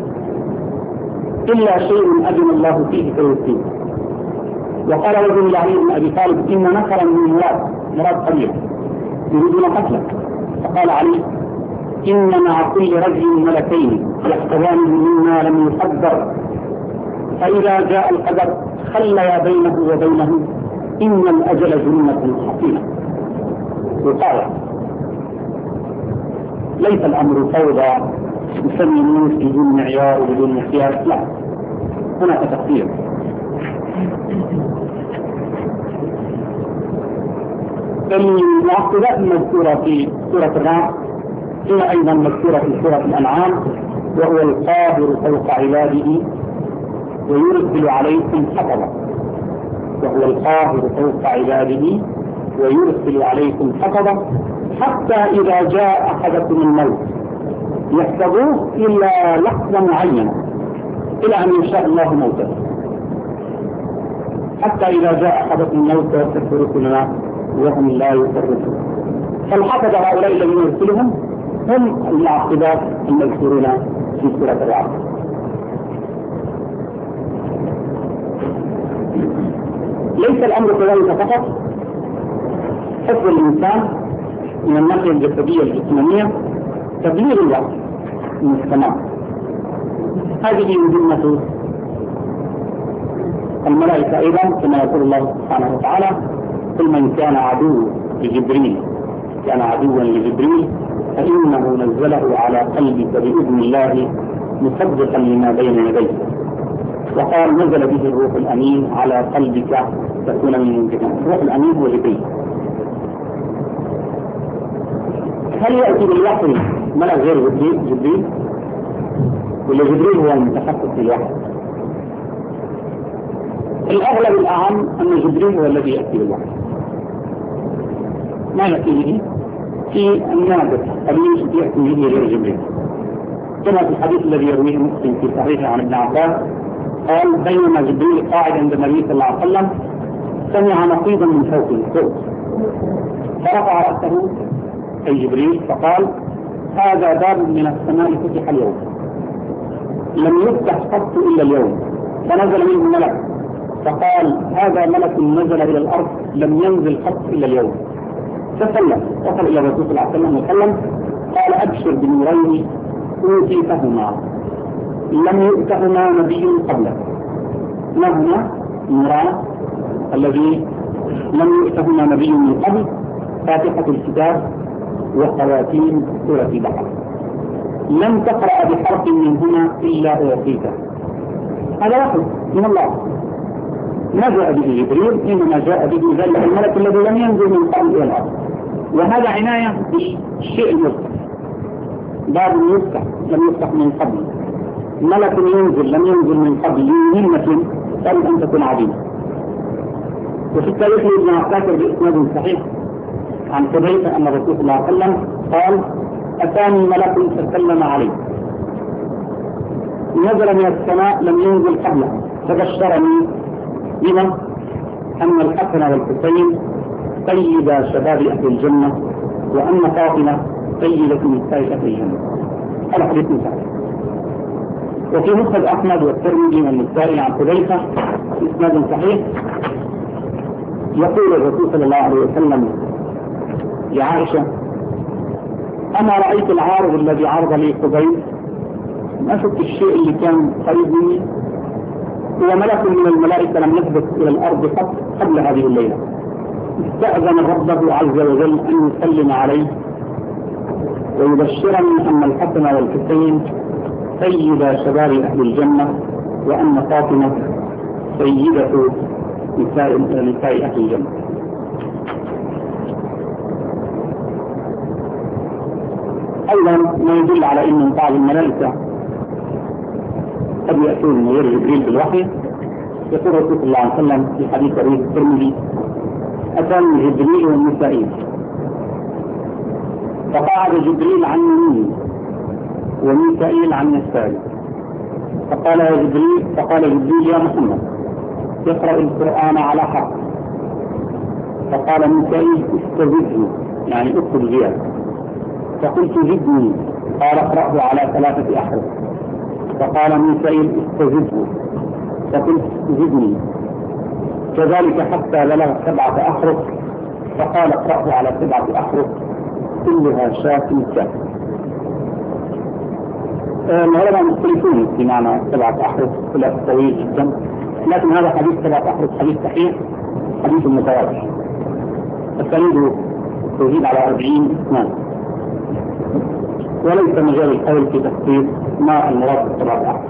إلا شيء أذن الله فيه فيؤذيه. وقال رجل لعلي بن أبي طالب إن نفرا من مراد قليل يريدون قتله، فقال علي إن مع كل رجل ملكين يحفظانه مما لم يقدر، فإذا جاء القدر خليا بينه وبينه إن الأجل جنة حقيمة. وقال ليس الأمر فوضى يسمي الناس بدون معيار وبدون مقياس، لا، هناك تقدير. المعقبات المذكورة في سورة الرعد هي أيضا مذكورة في سورة الأنعام، وهو القاهر فوق عباده ويرسل عليكم حفظا، وهو القاهر فوق عباده ويرسل عليكم حفظا حتى إذا جاء أحدكم الموت يحفظوه إلا لحظة معينة إلى أن يشاء الله موته، حتى إذا جاء أحدكم الموت ويحفظ رسلنا وهم لا يفرطون. فالحفظ هؤلاء الذين يرسلهم هم المعقبات المذكورون في سورة الرعد. ليس الأمر كذلك فقط، حفظ الإنسان من الناحية الجسدية الجسمانية تبليغ الوحي من السماء، هذه مهمة الملائكة أيضا كما يقول الله سبحانه وتعالى كل من كان عدوا لجبريل فإنه نزله على قلبك بإذن الله مصدقا لما بين يديه، وقال نزل به الروح الأمين على قلبك تكون من المنذرين. الروح الأمين هو جبريل. هل يأتي بالوحي ملك غير جبريل ولا جبريل هو المتخصص في الوحي؟ الأغلب الأعم أن جبريل هو الذي يأتي بالوحي، ما يأتي به في النادر قليل يأتي به غير جبريل، كما في الحديث الذي يرويه مسلم في صحيحه عن ابن عباس قال بينما جبريل قاعد عند النبي صلى الله عليه وسلم سمع نقيضا من فوقه الصوت فرفع رأسه أي جبريل فقال هذا باب من السماء فتح اليوم لم يفتح قط إلا اليوم فنزل منه ملك فقال هذا ملك نزل إلى الأرض لم ينزل قط إلا اليوم. فسلم وصل إلى الرسول صلى الله عليه وسلم وسلم قال أبشر بنورين أوتيتهما لم يؤتهما نبي قبله. ما هما؟ نوران الذي لم يؤتهما نبي من قبل، فاتحة الكتاب وخواتيم سورة البقرة. لم تقرأ بحرف منهما إلا أعطيته. هذا واحد من الله، ما جاء به جبريل، إنما جاء به ذلك الملك الذي لم ينزل من قبل إلى الأرض. وهذا عناية بالشيء المفتح، باب يفتح لم يفتح من قبل، ملك ينزل لم ينزل من قبل لمهمة قبل أن تكون عظيمة. وفي التاريخ ابن عساكر بإسناد صحيح عن حذيفة أن الرسول صلى الله عليه وسلم قال أتاني ملك فسلم عليه نزل من السماء لم ينزل قبله فبشرني بما أن الحسن والحسين سيدا شباب أهل الجنة وأن فاطمة سيدة نساء أهل الجنة. هذا حديث صحيح. وفي مسند أحمد والترمذي والنسائي عن حذيفة إسناد صحيح يقول الرسول صلى الله عليه وسلم لعائشة أنا رأيت العارض الذي عرض لي قبيل، ما شفت الشيء اللي كان قريب مني، هو ملك من الملائكة لم يثبت إلى الأرض قبل هذه الليلة، استأذن ربه عز وجل أن يسلم عليه ويبشرني أن الحسن والحسين سيدا شباب أهل الجنة وأن فاطمة سيدة نساء أهل الجنة. أيضا ما يدل على أن بعض الملائكة قد يأتون من غير جبريل بالوحي. يقول الرسول صلى الله عليه وسلم في حديث أبي الترمذي أتاني جبريل والميكائيل فقعد جبريل عن يميني وميكائيل عن يساري فقال جبريل يا محمد يقرأ القرآن على حق. فقال ميكائيل استزده يعني اكتب زيادة. فقلت زدني قال اقرأه على 3 أحرف. فقال ميكائيل استزده فقلت زدني كذلك حتى بلغ 7 أحرف. فقال اقرأه على 7 أحرف كلها شاة كاف. العلماء مختلفون في معنى 7 أحرف، خلاف طويل جدا، لكن هذا حديث 7 أحرف حديث صحيح، حديث متواتر. السند توجد على 40 إسناد، وليس مجال القول في تخصيص ما المراد ب7 أحرف.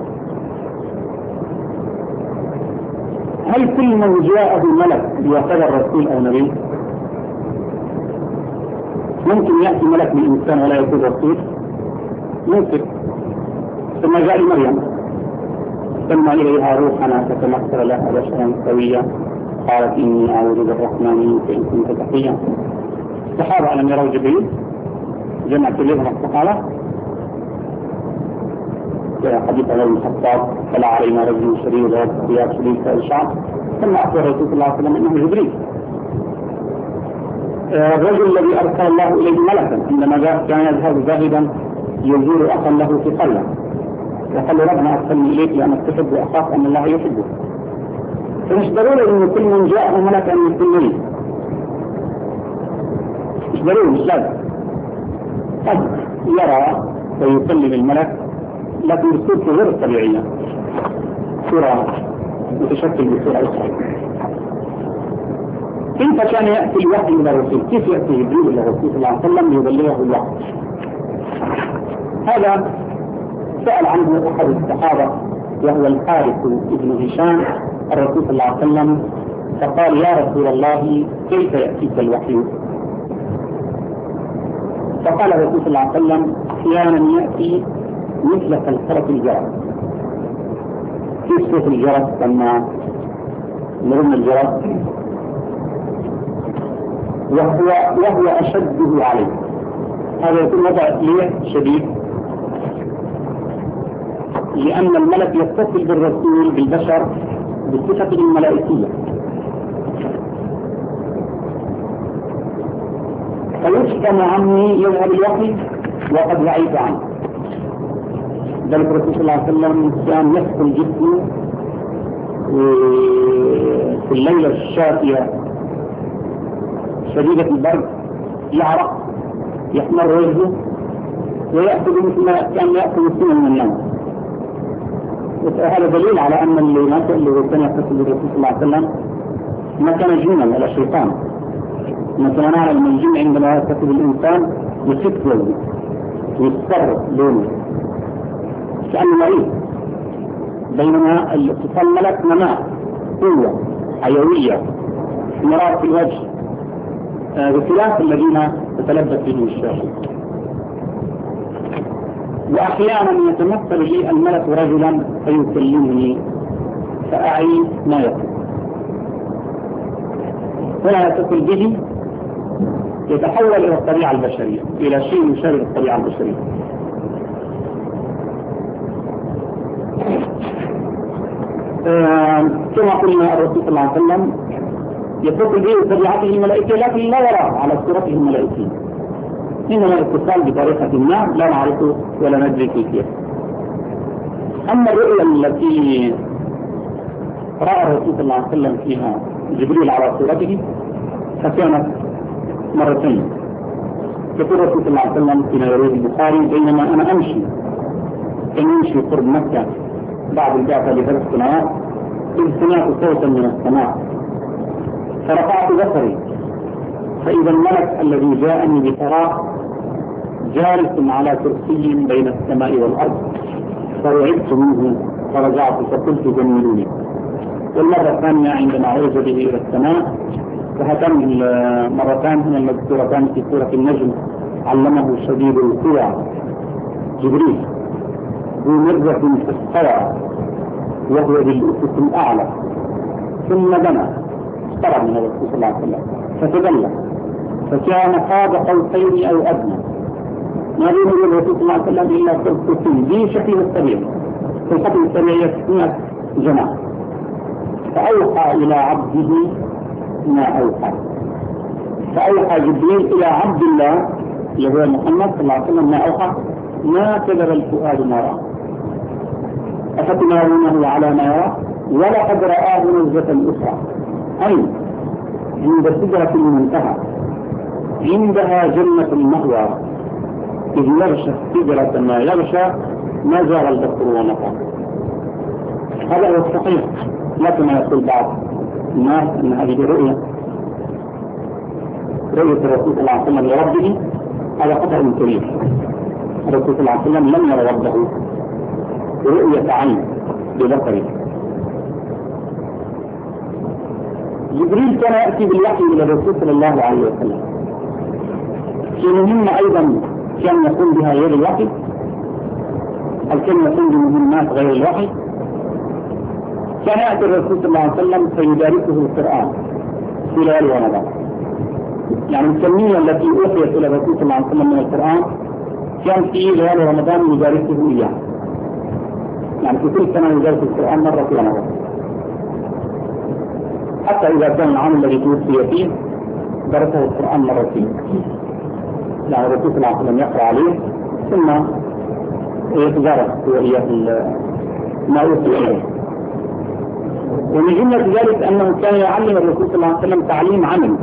هل كل من جاءه ملك يعتبر رسول أو نبي؟ ممكن يأتي ملك من إنسان ولا يكون رسول؟ ممكن. ثم جاء مريم سمى إليها روحنا فتمثل لها بشرا سويا قالت إني أعوذ بالرحمن منك إن كنت تقيا. الصحابة لم يروا جبريل، جمعت لهم الصحابة حديث عمر بن الخطاب طلع علينا رجل شرير ذات ثياب شديد كالشعر ثم أخبر الرسول صلى الله عليه وسلم إنه جبريل. الرجل الذي أرسل الله إليه ملكا عندما كان يذهب ذاهبا يزور أخا له في قرية وقال له ربنا أرسلني إليك لأنك تحب وأخاف أن الله يحبه. فمش ضروري أن كل من جاءه ملك أن يكون نبي، مش ضروري، مش لازم. قد يرى ويكلم الملك لكن بصورته غير طبيعية، صورة متشكل بصورة أخرى. كيف كان يأتي الوحي إلى الرسول؟ كيف يأتي جبريل إلى الرسول صلى الله عليه وسلم ليبلغه الوحي؟ هذا سأل عنه أحد الصحابة وهو الحارث بن هشام الرسول صلى الله عليه وسلم فقال يا رسول الله كيف يأتيك الوحي؟ فقال الرسول صلى الله عليه وسلم أحيانا يأتي مثل كالخرط الجرس. كيف صوت الجرس لما نرن الجرس؟ وهو أشده عليه. هذا يكون وضع إقلية شديد لأن الملك يتصل بالرسول بالبشر بصفة الملائكية فيشتم عني يذهب الوحي وقد رأيت عنه. ذلك الرسول صلى الله عليه وسلم كان يدخل جسمه وفي الليلة الشاتية شديدة البرد يعرق يحمر وجهه ويأخذ مثل ما كان يأخذ سنة من النوم. هذا دليل على أن اللي كان يقتل الرسول صلى الله عليه وسلم ما كان جنا ولا شيطان. مثلا نعلم أن الجن عندما يقتل الإنسان يخف وجهه ويصفر لونه كأنه مريض، بينما الاتصال ملك نماء قوة حيوية احمرار في الوجه بخلاف الذين تتلبس بهم الشاشة. وأحيانا يتمثل لي الملك رجلا فيكلمني فأعي ما يقول. هنا يتصل به يتحول إلى الطبيعة البشرية، إلى شيء يشابه الطبيعة البشرية. كما قلنا الرسول صلى الله عليه وسلم يتصل به بطبيعته الملائكية لكن لا يرى على صورته الملائكية، إنما الاتصال بطريقة ما لا نعرفه ولا ندري كيفية. أما الرؤيا التي رأى الرسول صلى الله عليه وسلم فيها جبريل على صورته فكانت مرتين. يقول الرسول صلى الله عليه وسلم فيما يرويه البخاري: بينما أنا أمشي قرب مكة بعد البعثة ب3 سنوات إذ سمعت صوتا من السماء فرفعت بصري فإذا الملك الذي جاءني بفراغ جالس على كرسي بين السماء والأرض فرعبت منه فرجعت فقلت جملوني. والمرة الثانية عندما عرج به إلى السماء، وهاتان المرتان هما المذكورتان في سورة النجم: علمه شديد القوى جبريل ذو مرة فاستوى وهو بالأفق الأعلى ثم دنا اقترب من الرسول صلى الله عليه وسلم فتدلى فكان قاب قوسين أو أدنى، ما بين الرسول صلى الله عليه وسلم إلا قوسين دي شكل السبيع. في الشكل السبيع يسمى جناح. فأوحى إلى عبده ما أوحى، فأوحى جبريل إلى عبد الله اللي هو محمد صلى الله عليه وسلم ما أوحى: ما كذب الفؤاد ما رأى أفتمارونه على ما يرى ولقد رآه نزلة أخرى أي عند سدرة المنتهى عندها جنة المأوى إذ يغشى السدرة ما يغشى ما زاغ البصر وما. هذا هو الصحيح، لكن يقول بعض الناس أن هذه رؤية الرسول صلى الله عليه وسلم لربه هذا خطأ كبير. الرسول صلى الله عليه وسلم لم يرى ربه رؤية عين ببصره. جبريل كان يأتي بالوحي إلى الرسول صلى الله عليه وسلم. في مهمة أيضا كان يقوم بها غير الوحي، هل كان يقوم بمهمات غير الوحي؟ كان يأتي الرسول صلى الله عليه وسلم فيدارسه القرآن في ليالي رمضان. يعني الكمية التي أوحيت إلى الرسول صلى الله عليه وسلم من القرآن كان في ليالي رمضان يدارسه إياه. يعني في كل سنة يدرس القرآن مرة في رمضان، حتى إذا كان العام الذي توفي فيه درسه القرآن مرتين. يعني الرسول صلى الله عليه وسلم يقرأ عليه ثم يتدارس وإياه ما أوتي إليه. ومن جملة ذلك أنه كان يعلم الرسول صلى الله عليه وسلم تعليم عملي،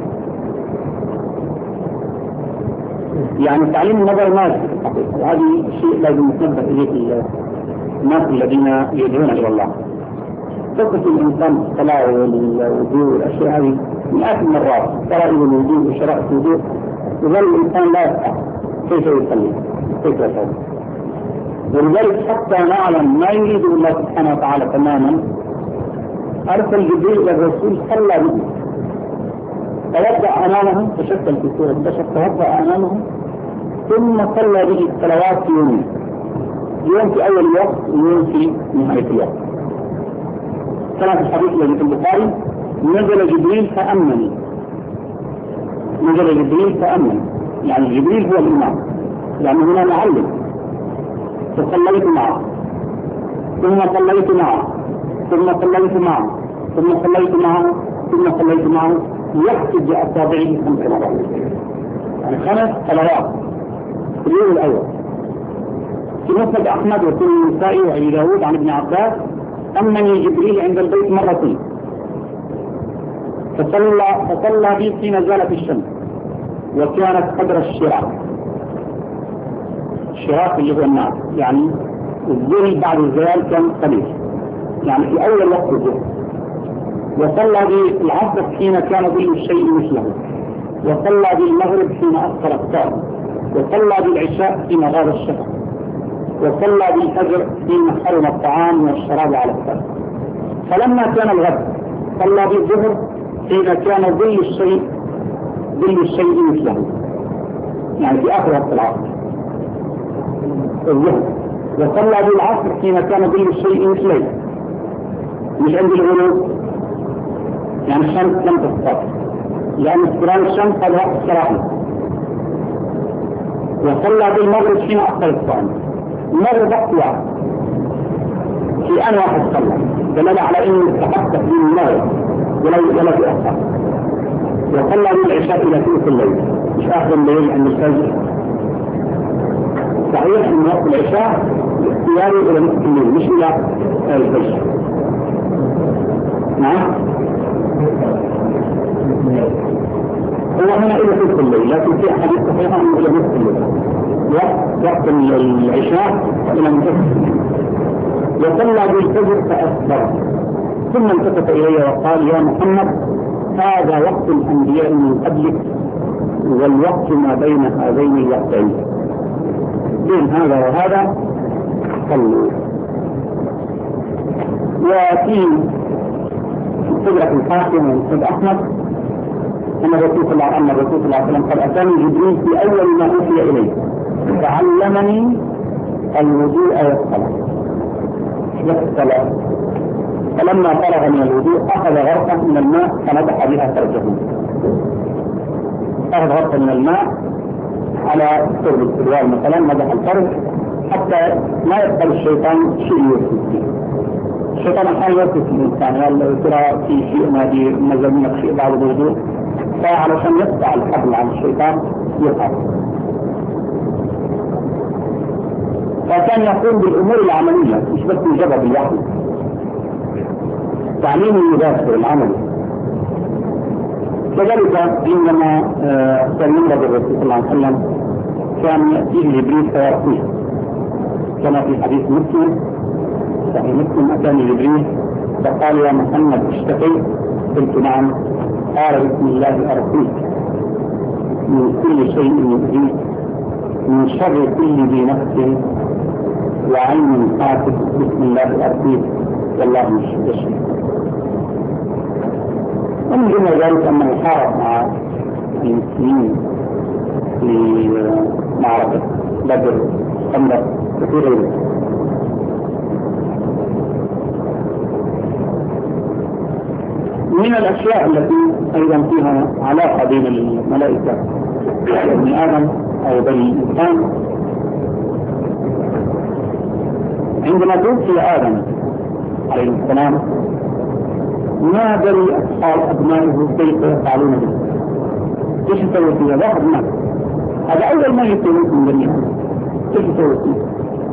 يعني تعليم النظر مادي. وهذه شيء لازم نتنبه إليه الناس الذين يدعون إلى الله. قصة الإنسان الصلاة والوضوء والأشياء هذه مئات المرات، فرائض الوضوء وشرائط الوضوء، وظل الإنسان لا يفقه كيف يصلي كيف يصلي. ولذلك حتى نعلم ما يريد الله سبحانه وتعالى تماما أرسل جبريل إلى الرسول صلى به، توضأ أمامه تشكل في سورة البشر، توضأ أمامه ثم صلى به الصلوات في يوم في أول الوقت ويوم في نهاية الوقت. كان في الحديث الذي في البخاري: نزل جبريل فأمني. نزل جبريل فأمني، يعني جبريل هو الإمام، لأنه هنا معلم. فصليت معه ثم صليت معه ثم صليت معه ثم صليت معه ثم صليت معه يحسب بأصابعه 5 مرات، يعني 5 صلوات في اليوم الأول. في مسند أحمد وسنن النسائي وأبي داود عن ابن عباس أمني جبريل عند البيت مرتين، فصلى بي حين زالت الشمس وكانت قدر الشراق. الشراق اللي هو النار، يعني الظل بعد الزوال كان قليل، يعني في أول وقت الظهر. وصلى بالعصر حين كان ظل الشيء مثله، وصلى بالمغرب حين أصفر الصائم، وصلى بالعشاء حين غاب الشفق، وصلى بالفجر حين حرم الطعام والشراب على الفجر. فلما كان الغد صلى بالظهر حين كان ظل الشيء مثله، يعني في آخر وقت العصر الظهر. وصلى بالعصر حين كان ظل الشيء مثله، مش عند الغروب، يعني الشمس لم تسقط، لأن استقرار الشمس هذا وقت الصلاة. وصلى بالمغرب حين أخر الصائم. المغرب وقت واحد في آن واحد صلى، دلالة على أنه استحق تقديم المغرب ولا تأخر. وصلى بالعشاء إلى ثلث الليل، مش آخر الليل عند الفجر. صحيح أن وقت العشاء اختياري إلى نصف الليل مش إلى الفجر. نعم، هو هنا إلى ثلث الليل، لكن في حديث صحيح أنه إلى نصف الليل، وقت العشاء إلى منتصف الليل. وصلى بالفجر فأسفر، ثم التفت إلي وقال: يا محمد، هذا وقت الأنبياء من قبلك، والوقت ما بين هذين الوقتين، بين هذا وهذا صلوا. وفي السدرة الحاكمة من سيد أحمد أن الرسول صلى الله عليه وسلم قال: أتاني جبريل في أول ما أوحي إليه فعلمني الوضوء والصلاة. فلما فرغ من الوضوء أخذ غرفة من الماء فنضح بها فرجه. أخذ غرفة من الماء على قرب السروال مثلا، نضح الفرج حتى لا يقبل الشيطان شيء يوسوس فيه. الشيطان أحيانا يوسوس الإنسان، يعني ترى في شيء ما نزل منك شيء بعد الوضوء، فعلشان يقطع الحبل عن الشيطان يقع. فكان يقوم بالأمور العملية مش بس مجرد الوحي، تعليم المباشر العملي. كذلك عندما كان يمرض الرسول صلى الله عليه وسلم كان يأتيه جبريل فيرقيه، كما في حديث مسلم صحيح مسلم: أتاني جبريل فقال: يا محمد، اشتكيت؟ قلت: نعم. قال: بسم الله أرقيك من كل شيء يؤذيك، من شر كل ذي نفس وعين حاسد، بسم الله أرقيك والله يشفيك. ومن ضمن ذلك أنه حارب مع المسلمين في معركة بدر، خندق، وفي غيره. من الأشياء التي أيضا فيها علاقة بين الملائكة وابن آدم أو بني الإنسان، عندما توفي آدم عليه السلام ما دري أصحاب أبنائه كيف يفعلون به، كيف يسوي فيها؟ واحد مات، هذا أول ما يسوي من بني آدم، كيف يسوي فيه؟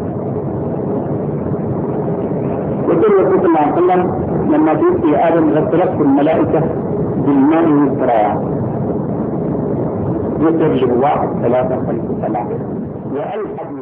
يقول الرسول صلى الله عليه وسلم: لما توفي آدم غسلته الملائكة بالماء والسرايا، يترجم 1 3 5 7 وألحد